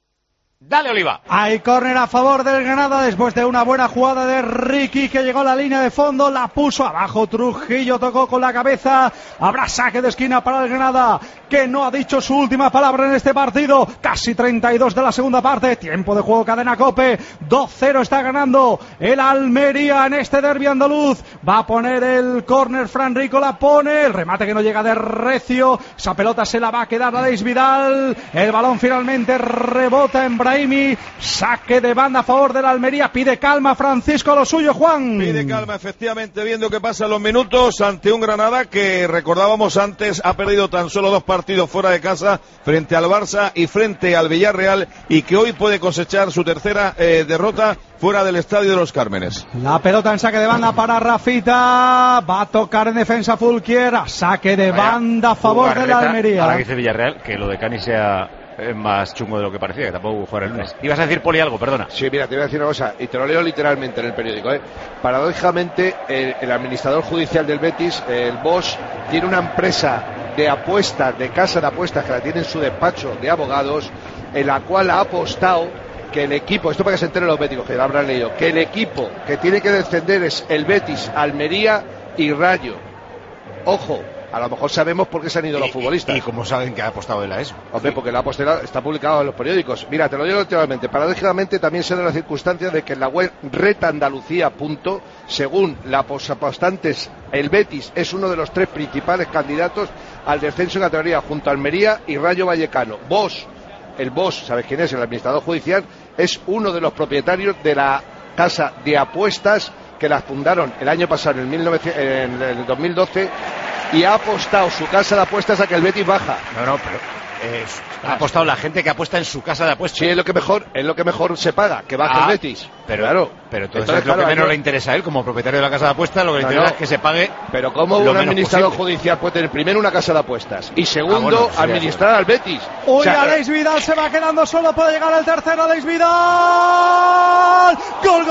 Dale, Oliva. Hay córner a favor del Granada después de una buena jugada de Ricky que llegó a la línea de fondo, la puso abajo Trujillo, tocó con la cabeza. Habrá saque de esquina para el Granada, que no ha dicho su última palabra en este partido. Casi 32 de la segunda parte, tiempo de juego, cadena COPE. 2-0 está ganando el Almería en este derbi andaluz. Va a poner el córner, Fran Rico la pone, el remate que no llega de recio, esa pelota se la va a quedar a Aleix Vidal. El balón finalmente rebota en Brahimi. Saque de banda a favor de la Almería. Pide calma Francisco a lo suyo, Juan. Pide calma, efectivamente, viendo que pasan los minutos ante un Granada que, recordábamos antes, ha perdido tan solo 2 partidos fuera de casa frente al Barça y frente al Villarreal, y que hoy puede cosechar su tercera derrota fuera del Estadio de los Cármenes. La pelota en saque de banda para Rafita, va a tocar en defensa Fulquier, saque de banda a favor de la Almería. Ahora que dice Villarreal que lo de Cani sea más chungo de lo que parecía, que tampoco jugar el lunes. Ibas a decir, Poli, algo, perdona. Sí, mira, te voy a decir una cosa, y te lo leo literalmente en el periódico. Paradójicamente, el administrador judicial del Betis, el Bosch, tiene una empresa de apuestas, de casa de apuestas, que la tiene en su despacho de abogados, en la cual ha apostado que el equipo, esto para que se enteren los béticos, que lo habrán leído, que el equipo que tiene que descender es el Betis, Almería y Rayo. Ojo, a lo mejor sabemos por qué se han ido los futbolistas. ¿Y cómo saben que ha apostado él a eso? Hombre, porque la apostado está publicado en los periódicos. Mira, te lo digo últimamente. Paradójicamente también se da la circunstancia de que en la web retandalucía. Según los apostantes, el Betis es uno de los 3 principales candidatos al descenso en categoría, junto a Almería y Rayo Vallecano. El Bosch, ¿sabes quién es? El administrador judicial, es uno de los propietarios de la casa de apuestas que las fundaron el año pasado, en el 2012, y ha apostado su casa de apuestas a que el Betis baja. No, pero ha apostado la gente que apuesta en su casa de apuestas. Sí, es lo que mejor se paga, que baje el Betis. Pero entonces lo que menos le interesa a él, como propietario de la casa de apuestas, lo que le interesa es que se pague. Pero ¿cómo un administrador judicial puede tener primero una casa de apuestas y segundo administrar al Betis? Uy, Aleix Vidal se va quedando solo, puede llegar el tercero, Aleix Vidal. Gol.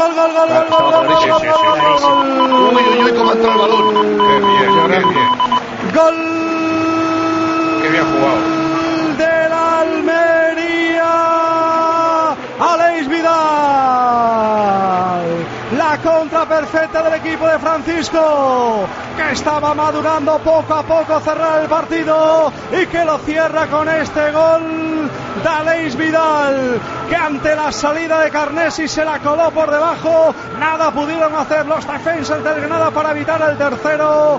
Uy, cómo ha entrado el balón. Qué bien. Gol. Qué bien jugado. De la Almería, Aleix Vidal. La contra perfecta del equipo de Francisco. que estaba madurando poco a poco cerrar el partido y que lo cierra con este gol de Aleix Vidal, que ante la salida de Carnesi se la coló por debajo. Nada pudieron hacer los defensas del Granada para evitar el tercero.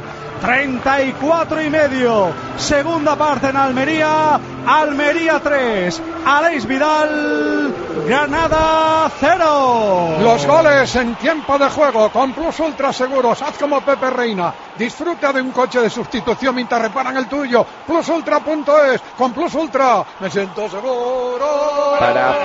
34,5. Segunda parte en Almería. Almería 3, Aleix Vidal, Granada 0. Los goles en tiempo de juego con Plus Ultra Seguros. Haz como Pepe Reina. Disfruta de un coche de sustitución mientras reparan el tuyo. Plusultra.es. Con Plus Ultra me siento seguro.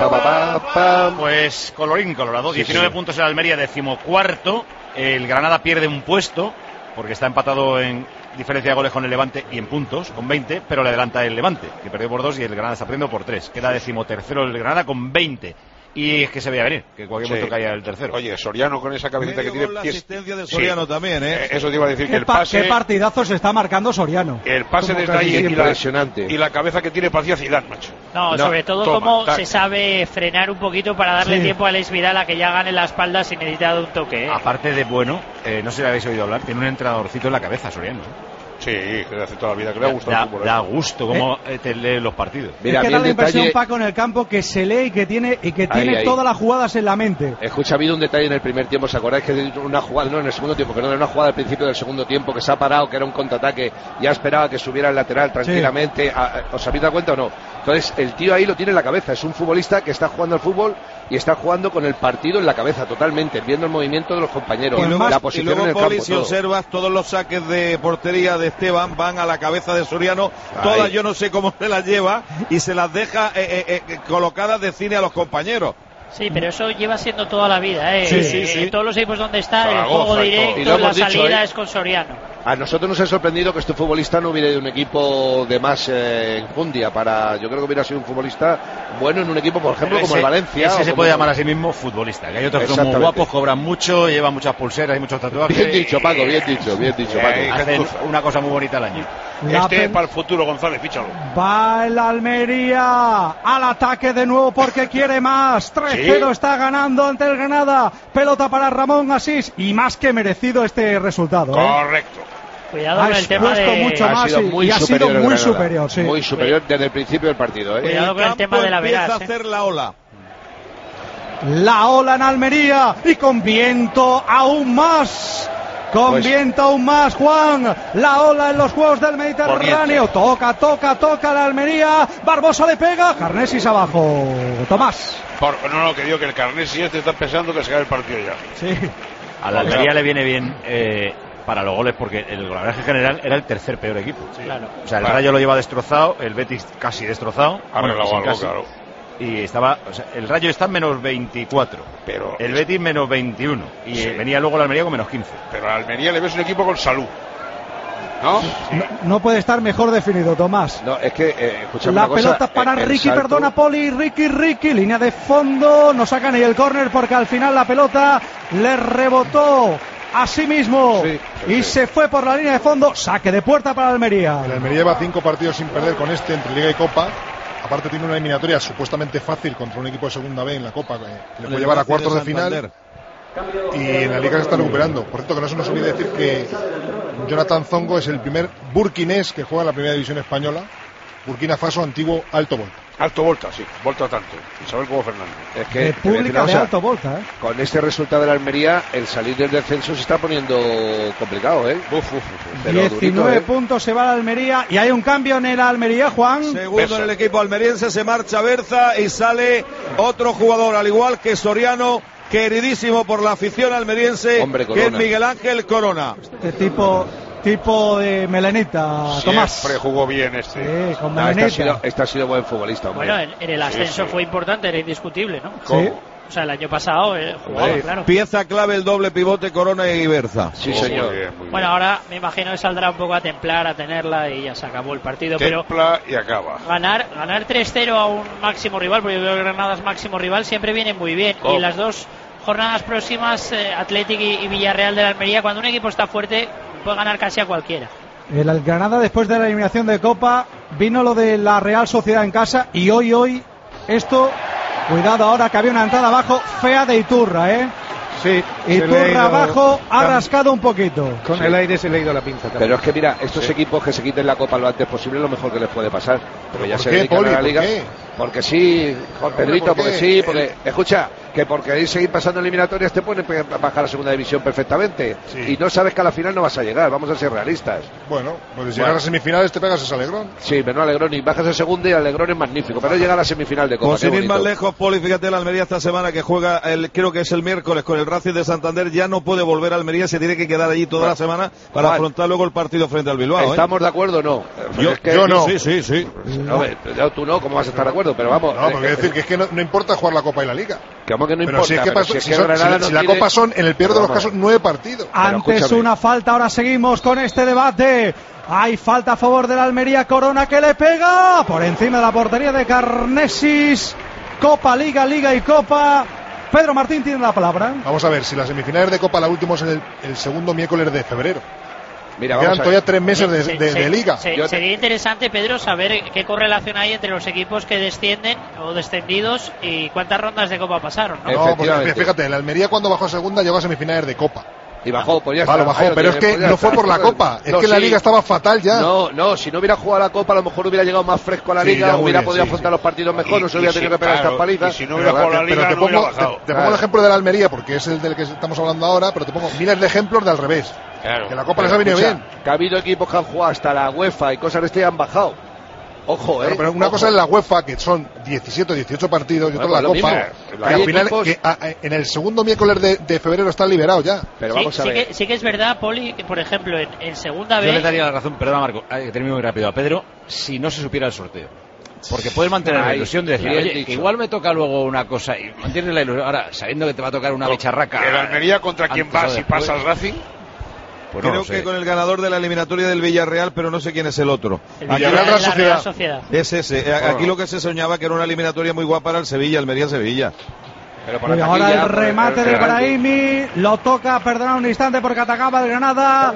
Pues colorín colorado. 19 puntos en Almería, 14º. El Granada pierde un puesto porque está empatado en diferencia de goles con el Levante y en puntos, con 20, pero le adelanta el Levante, que perdió por 2 y el Granada está perdiendo por 3. Queda 13º el Granada con 20. Y es que se veía venir, que cualquier momento caía el tercero. Oye, Soriano con esa cabecita que tiene... La asistencia de Soriano también, ¿eh? Eso te iba a decir, que el pase... ¿Qué partidazo se está marcando Soriano? El pase desde ahí impresionante. Y la cabeza que tiene parecía Zidane, macho. No, sobre todo cómo se sabe frenar un poquito para darle tiempo a Aleix Vidal a que ya gane la espalda sin necesitar un toque, ¿eh? Aparte de bueno, no sé si le habéis oído hablar, tiene un entrenadorcito en la cabeza, Soriano. Sí, que hace toda la vida, que le ha gustado el fútbol. Da gusto cómo te lee los partidos. Mira, es que da la impresión, Paco, en el campo que se lee y que tiene todas las jugadas en la mente. Escucha, ha habido un detalle en el primer tiempo, ¿os acordáis que de una jugada, no en el segundo tiempo, que no era una jugada al principio del segundo tiempo, que se ha parado, que era un contraataque, ya esperaba que subiera el lateral tranquilamente? ¿Os habéis dado cuenta o no? Entonces, el tío ahí lo tiene en la cabeza, es un futbolista que está jugando al fútbol y está jugando con el partido en la cabeza totalmente, viendo el movimiento de los compañeros, la posición en el campo. Si observas, todos los saques de portería de Esteban van a la cabeza de Soriano, todas yo no sé cómo se las lleva y se las deja colocadas de cine a los compañeros. Sí, pero eso lleva siendo toda la vida, ¿eh? Sí. Todos los equipos donde está, el juego directo, la salida es con Soriano. A nosotros nos ha sorprendido que este futbolista no hubiera de un equipo de más enjundia. Yo creo que hubiera sido un futbolista bueno en un equipo, por ejemplo, como el Valencia. Ese se puede llamar a sí mismo futbolista, que hay otros que son muy guapos, cobran mucho, llevan muchas pulseras y muchos tatuajes. Bien dicho, Paco, bien dicho, Paco. Hacen una cosa muy bonita al año. Para el futuro, González, fíchalo. Va el Almería al ataque de nuevo porque quiere más. 3-0 está ganando ante el Granada. Pelota para Ramón Asís y más que merecido este resultado. Correcto. Cuidado con el tema mucho más y ha sido muy superior, sí. Muy superior desde el principio del partido, Cuidado con el tema de la Empieza veras, a hacer la ola. La ola en Almería y con viento aún más. Viento aún más, Juan. La ola en los Juegos del Mediterráneo. Toca la Almería. Barbosa le pega. Carnesis abajo. Tomás. Que digo que el Carnesis está pensando que se cae el partido ya. Sí. A la Almería le viene bien para los goles porque el goleaje general era el tercer peor equipo. Sí. Claro. O sea, el Rayo lo lleva destrozado, el Betis casi destrozado. Arreglado algo, claro. Y el Rayo está en menos 24, pero el Betis menos 21 y venía luego la Almería con menos 15. Pero a la Almería le ves un equipo con salud, ¿no? No puede estar mejor definido, Tomás. No, es que la pelota para Ricky, perdona Poli, Ricky, línea de fondo, no sacan ahí el córner porque al final la pelota le rebotó a sí mismo y se fue por la línea de fondo. Saque de puerta para Almería. El Almería lleva 5 partidos sin perder con entre Liga y Copa. Aparte tiene una eliminatoria supuestamente fácil contra un equipo de segunda B en la Copa, que le puede llevar a cuartos de final. Y en la Liga se está recuperando. Por cierto, que no se nos olvide decir que Jonathan Zongo es el primer burkinés que juega en la primera división española. Burkina Faso, antiguo Alto Volta. Alto Volta, sí, Volta tanto. Isabel Cobo Fernández. Es que República de Alto Volta, con este resultado de la Almería, el salir del descenso se está poniendo complicado, 19 puntos se va a la Almería y hay un cambio en el Almería, Juan. Segundo en el equipo almeriense, se marcha Berza y sale otro jugador, al igual que Soriano, queridísimo por la afición almeriense, que es Miguel Ángel Corona. Este tipo de melenita, Tomás. Siempre jugó bien Sí, con melenita. Este ha sido buen futbolista, hombre. Bueno, en el ascenso fue importante, era indiscutible, ¿no? Sí. O sea, el año pasado jugaba, claro. Pieza clave el doble pivote Corona y Berza. Sí, señor. Muy bien. Bueno, ahora me imagino que saldrá un poco a templar, a tenerla y ya se acabó el partido. Templa y acaba. Ganar 3-0 a un máximo rival, porque yo creo que Granada es máximo rival, siempre viene muy bien. Y en las dos jornadas próximas, Athletic y Villarreal de la Almería, cuando un equipo está fuerte, puede ganar casi a cualquiera. El Granada, después de la eliminación de Copa, vino lo de la Real Sociedad en casa y hoy esto, cuidado ahora que había una entrada abajo fea de Iturra, Sí. Y Turra abajo ha rascado un poquito. Con el aire se le ha ido la pinza también. Pero es que mira, estos equipos que se quiten la Copa lo antes posible es lo mejor que les puede pasar. Porque ya se dedican a la Liga. Porque sí, Juan Pedrito, porque sí, porque, escucha, que porque seguir pasando eliminatorias te pueden bajar a segunda división perfectamente. Sí. Y no sabes que a la final no vas a llegar, vamos a ser realistas. Bueno, pues si llegas a semifinales te pegas ese Alegrón. Sí, pero no Alegrón, y bajas a segunda y Alegrón es magnífico, pero llega a la semifinal de Copa. Pues sin ir más lejos, Poli, fíjate, la Almería esta semana que juega, creo que es el miércoles con el Racing de Santander, ya no puede volver a Almería, se tiene que quedar allí toda la semana para afrontar luego el partido frente al Bilbao. ¿Estamos de acuerdo o no? Yo no. Sí. No, tú no, ¿cómo vas a estar de acuerdo? Pero vamos. No, porque decir que es que no importa jugar la Copa y la Liga. ¿Cómo que no pero importa? Si la Copa son, en el peor de los casos, 9 partidos. Antes una falta, ahora seguimos con este debate. Hay falta a favor de la Almería, Corona que le pega por encima de la portería de Carnesis. Copa, Liga y Copa. Pedro Martín tiene la palabra. Vamos a ver, si las semifinales de Copa la última es el segundo miércoles de febrero. Mira, quedan todavía 3 meses de Liga. Sería interesante, Pedro, saber qué correlación hay entre los equipos que descienden o descendidos y cuántas rondas de Copa pasaron, ¿no? No, pues fíjate, la Almería cuando bajó a segunda llegó a semifinales de Copa. Y bajó, pues ya está. Vale, bajó, pero es que no fue por la Copa, es que la Liga estaba fatal ya. No, si no hubiera jugado la Copa a lo mejor hubiera llegado más fresco a la Liga, hubiera podido afrontar los partidos mejor, no se hubiera tenido que pegar estas palizas. Si no hubiera jugado la Liga, te pongo el ejemplo de la Almería, porque es el del que estamos hablando ahora, pero te pongo miles de ejemplos de al revés. Claro. Que la Copa les ha venido bien. Que ha habido equipos que han jugado hasta la UEFA y cosas de este y han bajado. Ojo, pero una cosa es la UEFA, que son 17 o 18 partidos, y otra la Copa, que al final, en el segundo miércoles de febrero están liberados ya. Pero vamos a ver. Sí que es verdad, Poli, que por ejemplo en segunda vez. Yo le daría la razón, perdona Marco, que termino muy rápido, a Pedro, si no se supiera el sorteo. Porque puedes mantener la ilusión de decir, oye, que igual me toca luego una cosa y mantienes la ilusión. Ahora, sabiendo que te va a tocar una bicharraca. ¿El Almería contra quién va si pasa al Racing? Pues creo que con el ganador de la eliminatoria del Villarreal, pero no sé quién es el otro. El Villarreal, la Real Sociedad. Es ese. Aquí lo que se soñaba que era una eliminatoria muy guapa para el Sevilla, Almería-Sevilla. Y ahora el remate de Brahimi, lo toca, perdona un instante porque atacaba el Granada.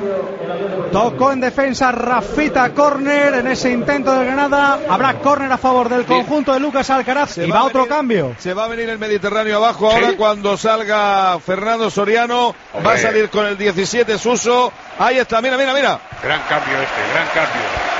Tocó en defensa Rafita, córner en ese intento del Granada. Habrá córner a favor del conjunto de Lucas Alcaraz y va otro cambio. Se va a venir el Mediterráneo abajo ahora cuando salga Fernando Soriano. Va a salir con el 17 Suso. Ahí está, mira. Gran cambio gran cambio.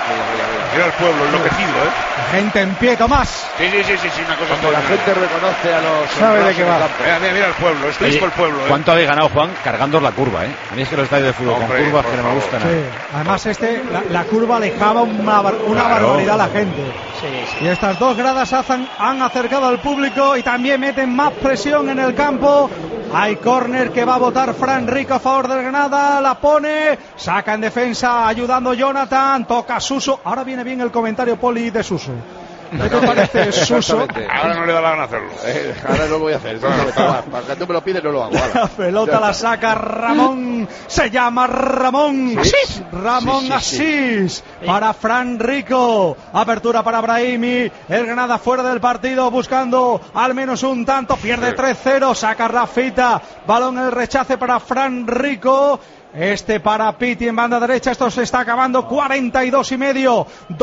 Mira el pueblo enloquecido, La gente en pie, Tomás. Sí, una cosa. Cuando la gente reconoce a los... ¿Sabe de qué va? Mira el pueblo, es triste el pueblo. ¿Cuánto habéis ganado, Juan? Cargando la curva, A mí es que los estadios de fútbol con curvas que no me gustan. Sí. Además la curva alejaba una barbaridad a la gente. Sí. Y estas dos gradas han acercado al público y también meten más presión en el campo. Hay córner que va a votar Fran Rico a favor del Granada, la pone, saca en defensa ayudando Jonathan, toca Suso. Ahora viene bien el comentario, Poli, de Suso. ¿Qué te parece, Suso? Ahora no le da la gana hacerlo. Ahora no lo voy a hacer. Para que tú me lo pides, no lo hago. La pelota la saca Ramón. Se llama Ramón. Asís. Ramón Asís. Para Fran Rico. Apertura para Brahimi. El Granada fuera del partido buscando al menos un tanto. Pierde 3-0. Saca Rafita. Balón en el rechace para Fran Rico. Para Piti en banda derecha. Esto se está acabando. 42 y medio.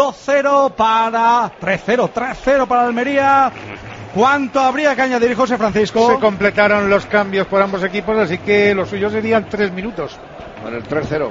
2-0 para 3-0 para Almería. ¿Cuánto habría que añadir, José Francisco? Se completaron los cambios por ambos equipos, así que los suyos serían 3 minutos. Con el 3-0.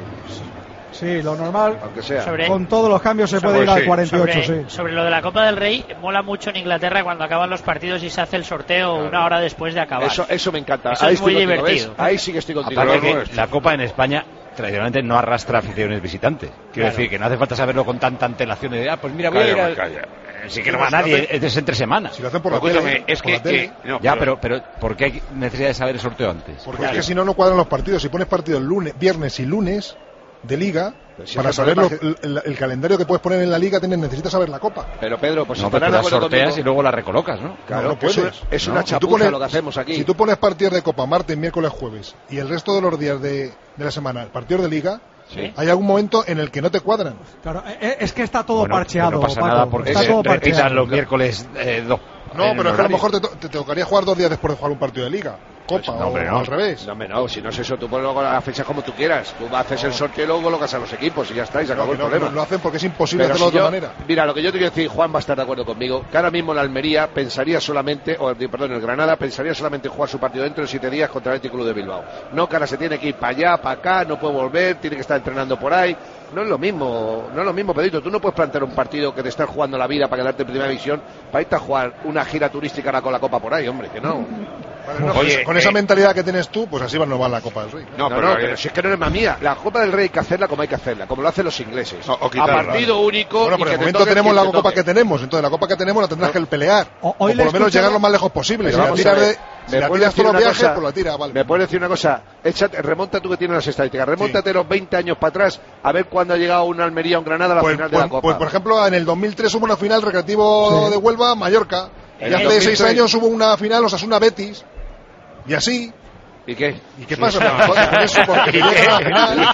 Sí, lo normal. Aunque sea. Con todos los cambios se puede ir al 48, sobre lo de la Copa del Rey, mola mucho en Inglaterra cuando acaban los partidos y se hace el sorteo una hora después de acabar. Eso me encanta. Eso es muy divertido. Ahí sí que estoy contigo. Aparte que la Copa en España tradicionalmente no arrastra aficiones visitantes. Quiero decir que no hace falta saberlo con tanta antelación de pues mira, voy a ir sí que no va nadie, es entre semana. Si lo hacen por la tele, es que pero ¿por qué hay necesidad de saber el sorteo antes? Porque es que si no cuadran los partidos. Si pones partidos viernes y lunes de Liga, para saber el calendario que puedes poner en la Liga necesitas saber la Copa. Pero Pedro, pues pero las sorteas y luego las recolocas, ¿no? Claro, no puedes. Es una chapuza lo que hacemos aquí. Si tú pones partidos de Copa martes, miércoles, jueves y el resto de los días de la semana partidos de Liga, hay algún momento en el que no te cuadran. Claro, es que está todo parcheado. No pasa nada porque repitan los miércoles 2. No, pero es que a lo mejor te tocaría jugar 2 días después de jugar un partido de Liga. Copa o al revés. No, si no es eso, tú pones luego las fechas como tú quieras. Tú haces el sorteo y luego colocas a los equipos y ya está, y se acabó el problema. No lo hacen porque es imposible hacerlo de otra manera. Mira, lo que yo te quiero decir, Juan va a estar de acuerdo conmigo, que ahora mismo la Almería pensaría solamente, el Granada pensaría solamente en jugar su partido dentro de 7 días contra el Athletic Club de Bilbao. No, que ahora se tiene que ir para allá, para acá, no puede volver, tiene que estar entrenando por ahí. No es lo mismo, Pedrito. Tú no puedes plantear un partido que te estás jugando la vida para quedarte en primera división para irte a jugar una gira turística ahora con la Copa por ahí, hombre, que no. Vale, con esa mentalidad que tienes tú, pues así no va la Copa del Rey. No, pero si es que no es más mía. La Copa del Rey hay que hacerla como hay que hacerla, como lo hacen los ingleses. A partido único. Bueno, pero de momento tenemos la Copa que tenemos, entonces la Copa que tenemos la tendrás que pelear. O por lo menos llegar lo más lejos posible. Si la tiras todos los viajes, pues la tira, vale. ¿Me puedes decir una cosa? Remonta tú que tienes las estadísticas, remóntate los 20 años para atrás a ver cuándo ha llegado una Almería o un Granada a la final de la Copa. Pues por ejemplo, en el 2003 hubo una final Recreativo de Huelva, Mallorca. Y hace 6 años hubo una final Osasuna Betis. Y así. ¿Y qué? ¿Y qué pasa? Eso porque llega a la final.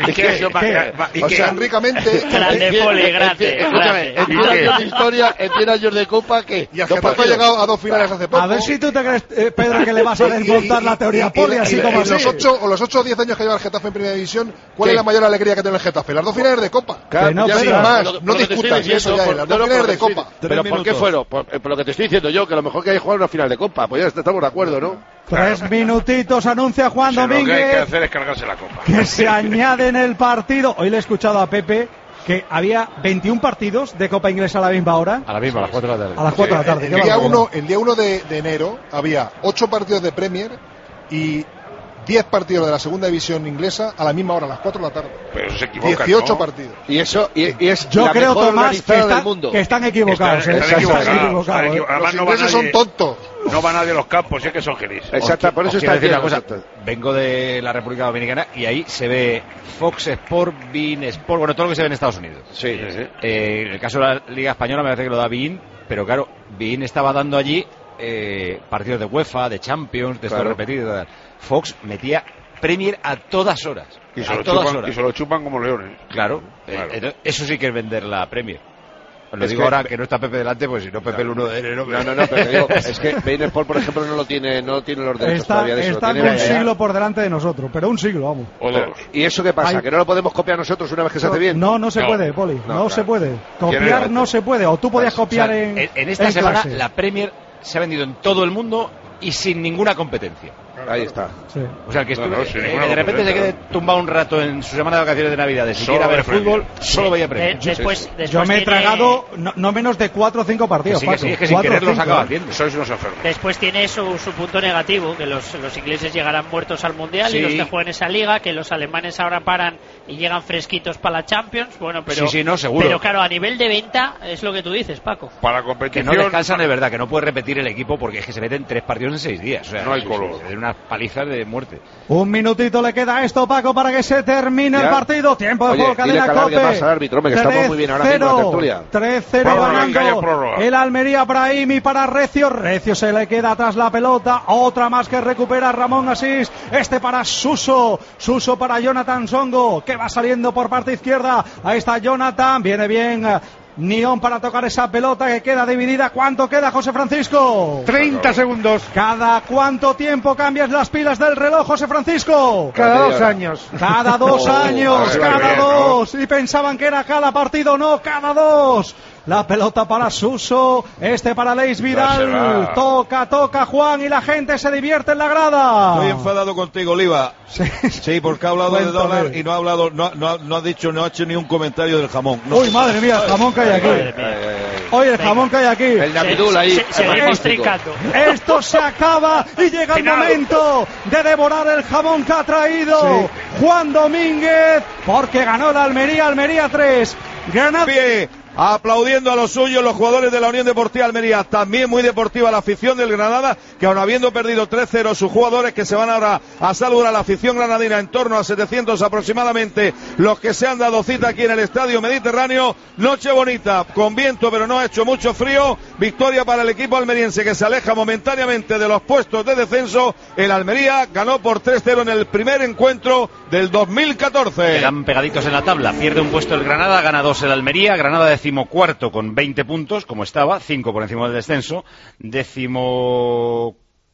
¿Y qué? Ricamente. Grande, Poli, grande. Escúchame, en 100 años de historia, en 100 años de Copa, ¿qué? Y el Getafe ha llegado a 2 finales hace poco. A ver si tú te crees, Pedro, que le vas a desmontar la teoría Poli, así como así. Los 8 o 10 años que lleva el Getafe en Primera División, ¿cuál es la mayor alegría que tiene el Getafe? Las 2 finales de Copa. Que no, sin más, no discutas eso ya, las 2 finales de Copa. ¿Pero por qué fueron? Por lo que te estoy diciendo yo, que a lo mejor que hay que jugar una final de Copa. Pues ya estamos de acuerdo, ¿no? 3 minutitos, anuncia Juan Domínguez. Lo que hay que hacer es cargarse la Copa. Que se añade en el partido. Hoy le he escuchado a Pepe que había 21 partidos de Copa Inglesa a la misma hora. A la misma, a las 4 de la tarde. A las 4 de la tarde. El día 1 de enero había 8 partidos de Premier y 10 partidos de la segunda división inglesa a la misma hora, a las 4 de la tarde. Pero se equivocan, 18 ¿no? partidos. Y eso es yo la creo, mejor Tomás, del mundo. que están equivocados. Están equivocados. Los ingleses son tontos. No va nadie a los campos, es que son genis. Exacto, por eso está decir una cosa. Vengo de la República Dominicana y ahí se ve Fox Sport, beIN Sport, bueno, todo lo que se ve en Estados Unidos. Sí. En el caso de la Liga Española me parece que lo da beIN, pero claro, beIN estaba dando allí partidos de UEFA, de Champions, de estos repetidos. Fox metía Premier a todas horas. Y se lo chupan como leones. Claro. Eso sí que es vender la Premier. Lo digo ahora que no está Pepe delante, pues si no Pepe el 1 de enero. No, pero te digo, es que beIN Sport, por ejemplo, no tiene los derechos todavía de eso. Están un siglo por delante de nosotros, pero un siglo, vamos. ¿Y eso qué pasa? ¿Que no lo podemos copiar nosotros una vez que se hace bien? No se puede, Poli. No se puede. Copiar no se puede. O tú podías copiar en esta semana la Premier se ha vendido en todo el mundo y sin ninguna competencia. Ahí está. Sí. O sea, que de repente se quede tumbado un rato en su semana de vacaciones de Navidades. Si quiere ver fútbol, solo veía Premier. Después yo me he tragado no menos de 4 o 5 partidos. Sí, es que sin querer los acaba haciendo. Sois unos enfermos. Después tiene su punto negativo, que los ingleses llegarán muertos al Mundial y los que jueguen esa liga, que los alemanes ahora paran y llegan fresquitos para la Champions. Bueno, pero seguro. Pero claro, a nivel de venta es lo que tú dices, Paco. Para competición. Que no descansan de verdad, que no puede repetir el equipo porque es que se meten 3 partidos en 6 días. O sea, no hay color. De unas palizas de muerte. Un minutito le queda a esto, Paco, para que se termine el partido. Tiempo de juego, cadena COPE. Pasa, árbitro, que estamos muy bien ahora mismo en la tertulia. 3-0 ganando el Almería. Brahimi para Recio. Recio se le queda atrás la pelota. Otra más que recupera Ramón Asís. Este para Suso. Suso para Jonathan Songo, que va saliendo por parte izquierda. Ahí está Jonathan. Viene bien Nión para tocar esa pelota que queda dividida. ¿Cuánto queda, José Francisco? 30 segundos. ¿Cada cuánto tiempo cambias las pilas del reloj, José Francisco? Cada 2 años. Cada 2 años, cada 2. Y pensaban que era cada partido, no, cada 2. La pelota para Suso, este para Leis Vidal. Toca Juan y la gente se divierte en la grada. Estoy enfadado contigo, Oliva. Sí, porque ha hablado de dólar y no ha hablado, no ha dicho, no ha hecho ni un comentario del jamón. No. Uy, madre mía, el jamón que hay aquí. Oye, el jamón que hay aquí. El Nabidul ahí. Seguimos trincando. Esto se acaba y llega el momento de devorar el jamón que ha traído Juan Domínguez, porque ganó la Almería 3. Granada. Aplaudiendo a los suyos, los jugadores de la Unión Deportiva Almería. También muy deportiva la afición del Granada, que aun habiendo perdido 3-0 sus jugadores, que se van ahora a saludar a la afición granadina, en torno a 700 aproximadamente, los que se han dado cita aquí en el Estadio Mediterráneo. Noche bonita, con viento, pero no ha hecho mucho frío. Victoria para el equipo almeriense, que se aleja momentáneamente de los puestos de descenso. El Almería ganó por 3-0 en el primer encuentro del 2014. Quedan pegaditos en la tabla. Pierde un puesto el Granada, gana 2 el Almería. Granada decimocuarto con 20 puntos, como estaba, 5 por encima del descenso. 15º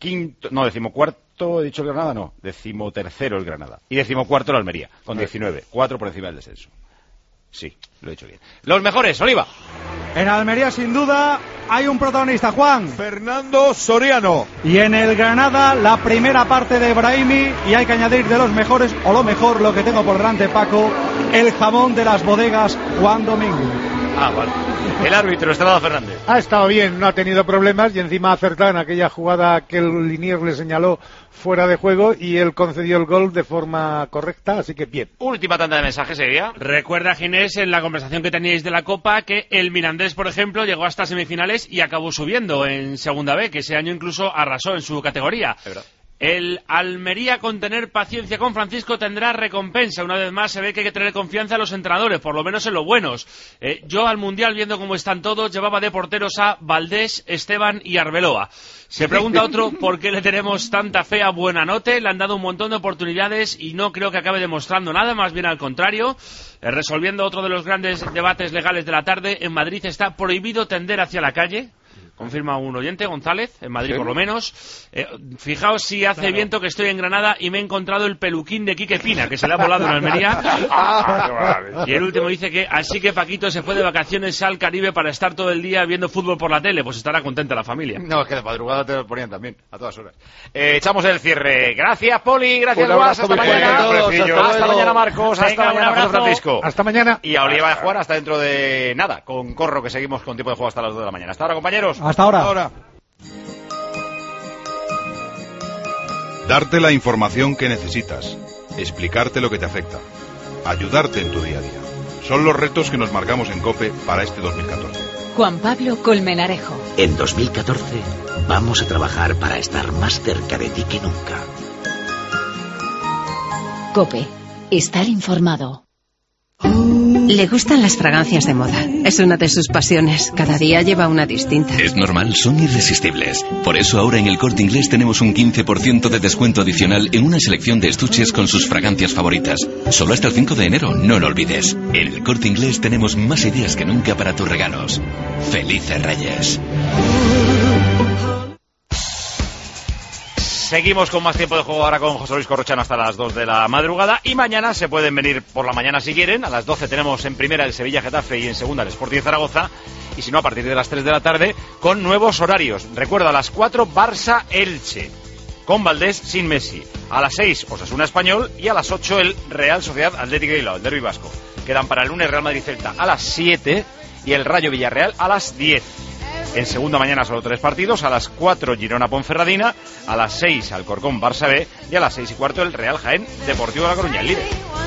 decimocuarto, he dicho el Granada, no, 13º el Granada. Y 14º el Almería, con 19, 4 por encima del descenso. Sí, lo he dicho bien. Los mejores, Oliva. En Almería, sin duda, hay un protagonista, Juan. Fernando Soriano. Y en el Granada, la primera parte de Brahimi. Y hay que añadir de los mejores, o lo mejor, lo que tengo por delante, Paco, el jamón de las bodegas Juan Domingo. Ah, vale. El árbitro, Estrada Fernández. Ha estado bien, no ha tenido problemas y encima ha acertado en aquella jugada que el Liniers le señaló fuera de juego y él concedió el gol de forma correcta, así que bien. Última tanda de mensajes, sería. Recuerda, Ginés, en la conversación que teníais de la Copa, que el Mirandés, por ejemplo, llegó hasta semifinales y acabó subiendo en Segunda B, que ese año incluso arrasó en su categoría. Es verdad. El Almería, con tener paciencia con Francisco, tendrá recompensa. Una vez más se ve que hay que tener confianza en los entrenadores, por lo menos en los buenos. Yo al Mundial, viendo cómo están todos, llevaba de porteros a Valdés, Esteban y Arbeloa. Se pregunta otro por qué le tenemos tanta fe a Buenanote. Le han dado un montón de oportunidades y no creo que acabe demostrando nada, más bien al contrario. Resolviendo otro de los grandes debates legales de la tarde, en Madrid está prohibido tender hacia la calle. Confirma un oyente, González, en Madrid por lo menos. Fijaos si hace viento que estoy en Granada y me he encontrado el peluquín de Quique Pina, que se le ha volado en Almería. Y el último dice que así que Paquito se fue de vacaciones al Caribe para estar todo el día viendo fútbol por la tele. Pues estará contenta la familia. No, es que de madrugada te lo ponían también, a todas horas. Echamos el cierre. Gracias, Poli, gracias, Guas, hasta mañana. Hasta mañana, Marcos, hasta mañana, José Francisco. Hasta mañana. Y a Oliva de Juan hasta dentro de nada, con Corro, que seguimos con tiempo de juego hasta las 2 de la mañana. Hasta ahora, compañeros. Hasta ahora. Darte la información que necesitas, explicarte lo que te afecta, ayudarte en tu día a día. Son los retos que nos marcamos en COPE para este 2014. Juan Pablo Colmenarejo. En 2014 vamos a trabajar para estar más cerca de ti que nunca. COPE. Estar informado. Le gustan las fragancias de moda. Es una de sus pasiones. Cada día lleva una distinta. Es normal, son irresistibles. Por eso ahora en El Corte Inglés tenemos un 15% de descuento adicional en una selección de estuches con sus fragancias favoritas. Solo hasta el 5 de enero, no lo olvides. En El Corte Inglés tenemos más ideas que nunca para tus regalos. ¡Felices Reyes! Seguimos con más tiempo de juego ahora con José Luis Corrochano hasta las 2 de la madrugada. Y mañana se pueden venir por la mañana si quieren. A las 12 tenemos en primera el Sevilla-Getafe y en segunda el Sporting Zaragoza. Y si no, a partir de las 3 de la tarde con nuevos horarios. Recuerda, a las 4 Barça-Elche, con Valdés sin Messi. A las 6 Osasuna Español y a las 8 el Real Sociedad Atlético de Bilbao, el derbi vasco. Quedan para el lunes Real Madrid-Celta a las 7 y el Rayo Villarreal a las 10. En segunda mañana solo 3 partidos, a las 4 Girona-Ponferradina, a las 6 Alcorcón Barça B y a las 6 y cuarto el Real Jaén Deportivo de La Coruña, el líder.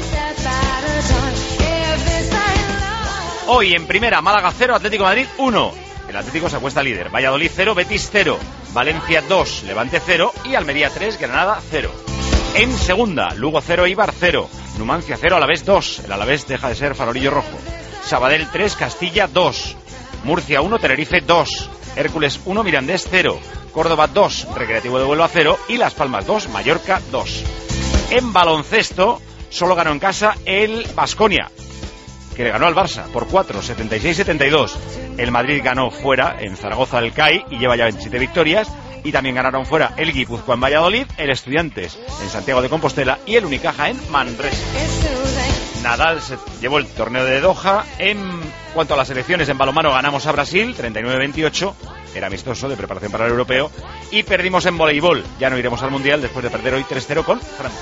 Hoy en primera Málaga 0, Atlético de Madrid 1. El Atlético se acuesta líder. Valladolid 0, Betis 0, Valencia 2, Levante 0 y Almería 3, Granada 0. En segunda, Lugo 0, Eibar 0, Numancia 0, Alavés 2. El Alavés deja de ser farolillo rojo. Sabadell 3, Castilla 2. Murcia 1, Tenerife 2, Hércules 1, Mirandés 0, Córdoba 2, Recreativo de Huelva 0 y Las Palmas 2, Mallorca 2. En baloncesto solo ganó en casa el Baskonia, que le ganó al Barça por 4, 76-72. El Madrid ganó fuera en Zaragoza el CAI y lleva ya 27 victorias. Y también ganaron fuera el Guipúzcoa en Valladolid, el Estudiantes en Santiago de Compostela y el Unicaja en Manresa. Nadal se llevó el torneo de Doha. En cuanto a las selecciones, en balonmano ganamos a Brasil 39-28, era amistoso de preparación para el europeo, y perdimos en voleibol. Ya no iremos al mundial después de perder hoy 3-0 con Francia.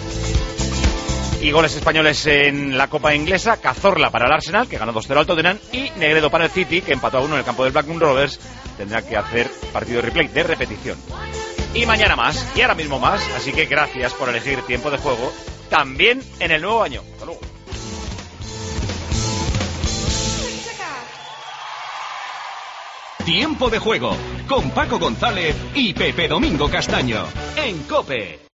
Y goles españoles en la Copa Inglesa: Cazorla para el Arsenal, que ganó 2-0 al Tottenham, y Negredo para el City, que empató a 1 en el campo del Blackburn Rovers. Tendrá que hacer partido de replay, de repetición. Y mañana más, y ahora mismo más, así que gracias por elegir tiempo de juego también en el nuevo año. Hasta luego. Tiempo de juego con Paco González y Pepe Domingo Castaño en COPE.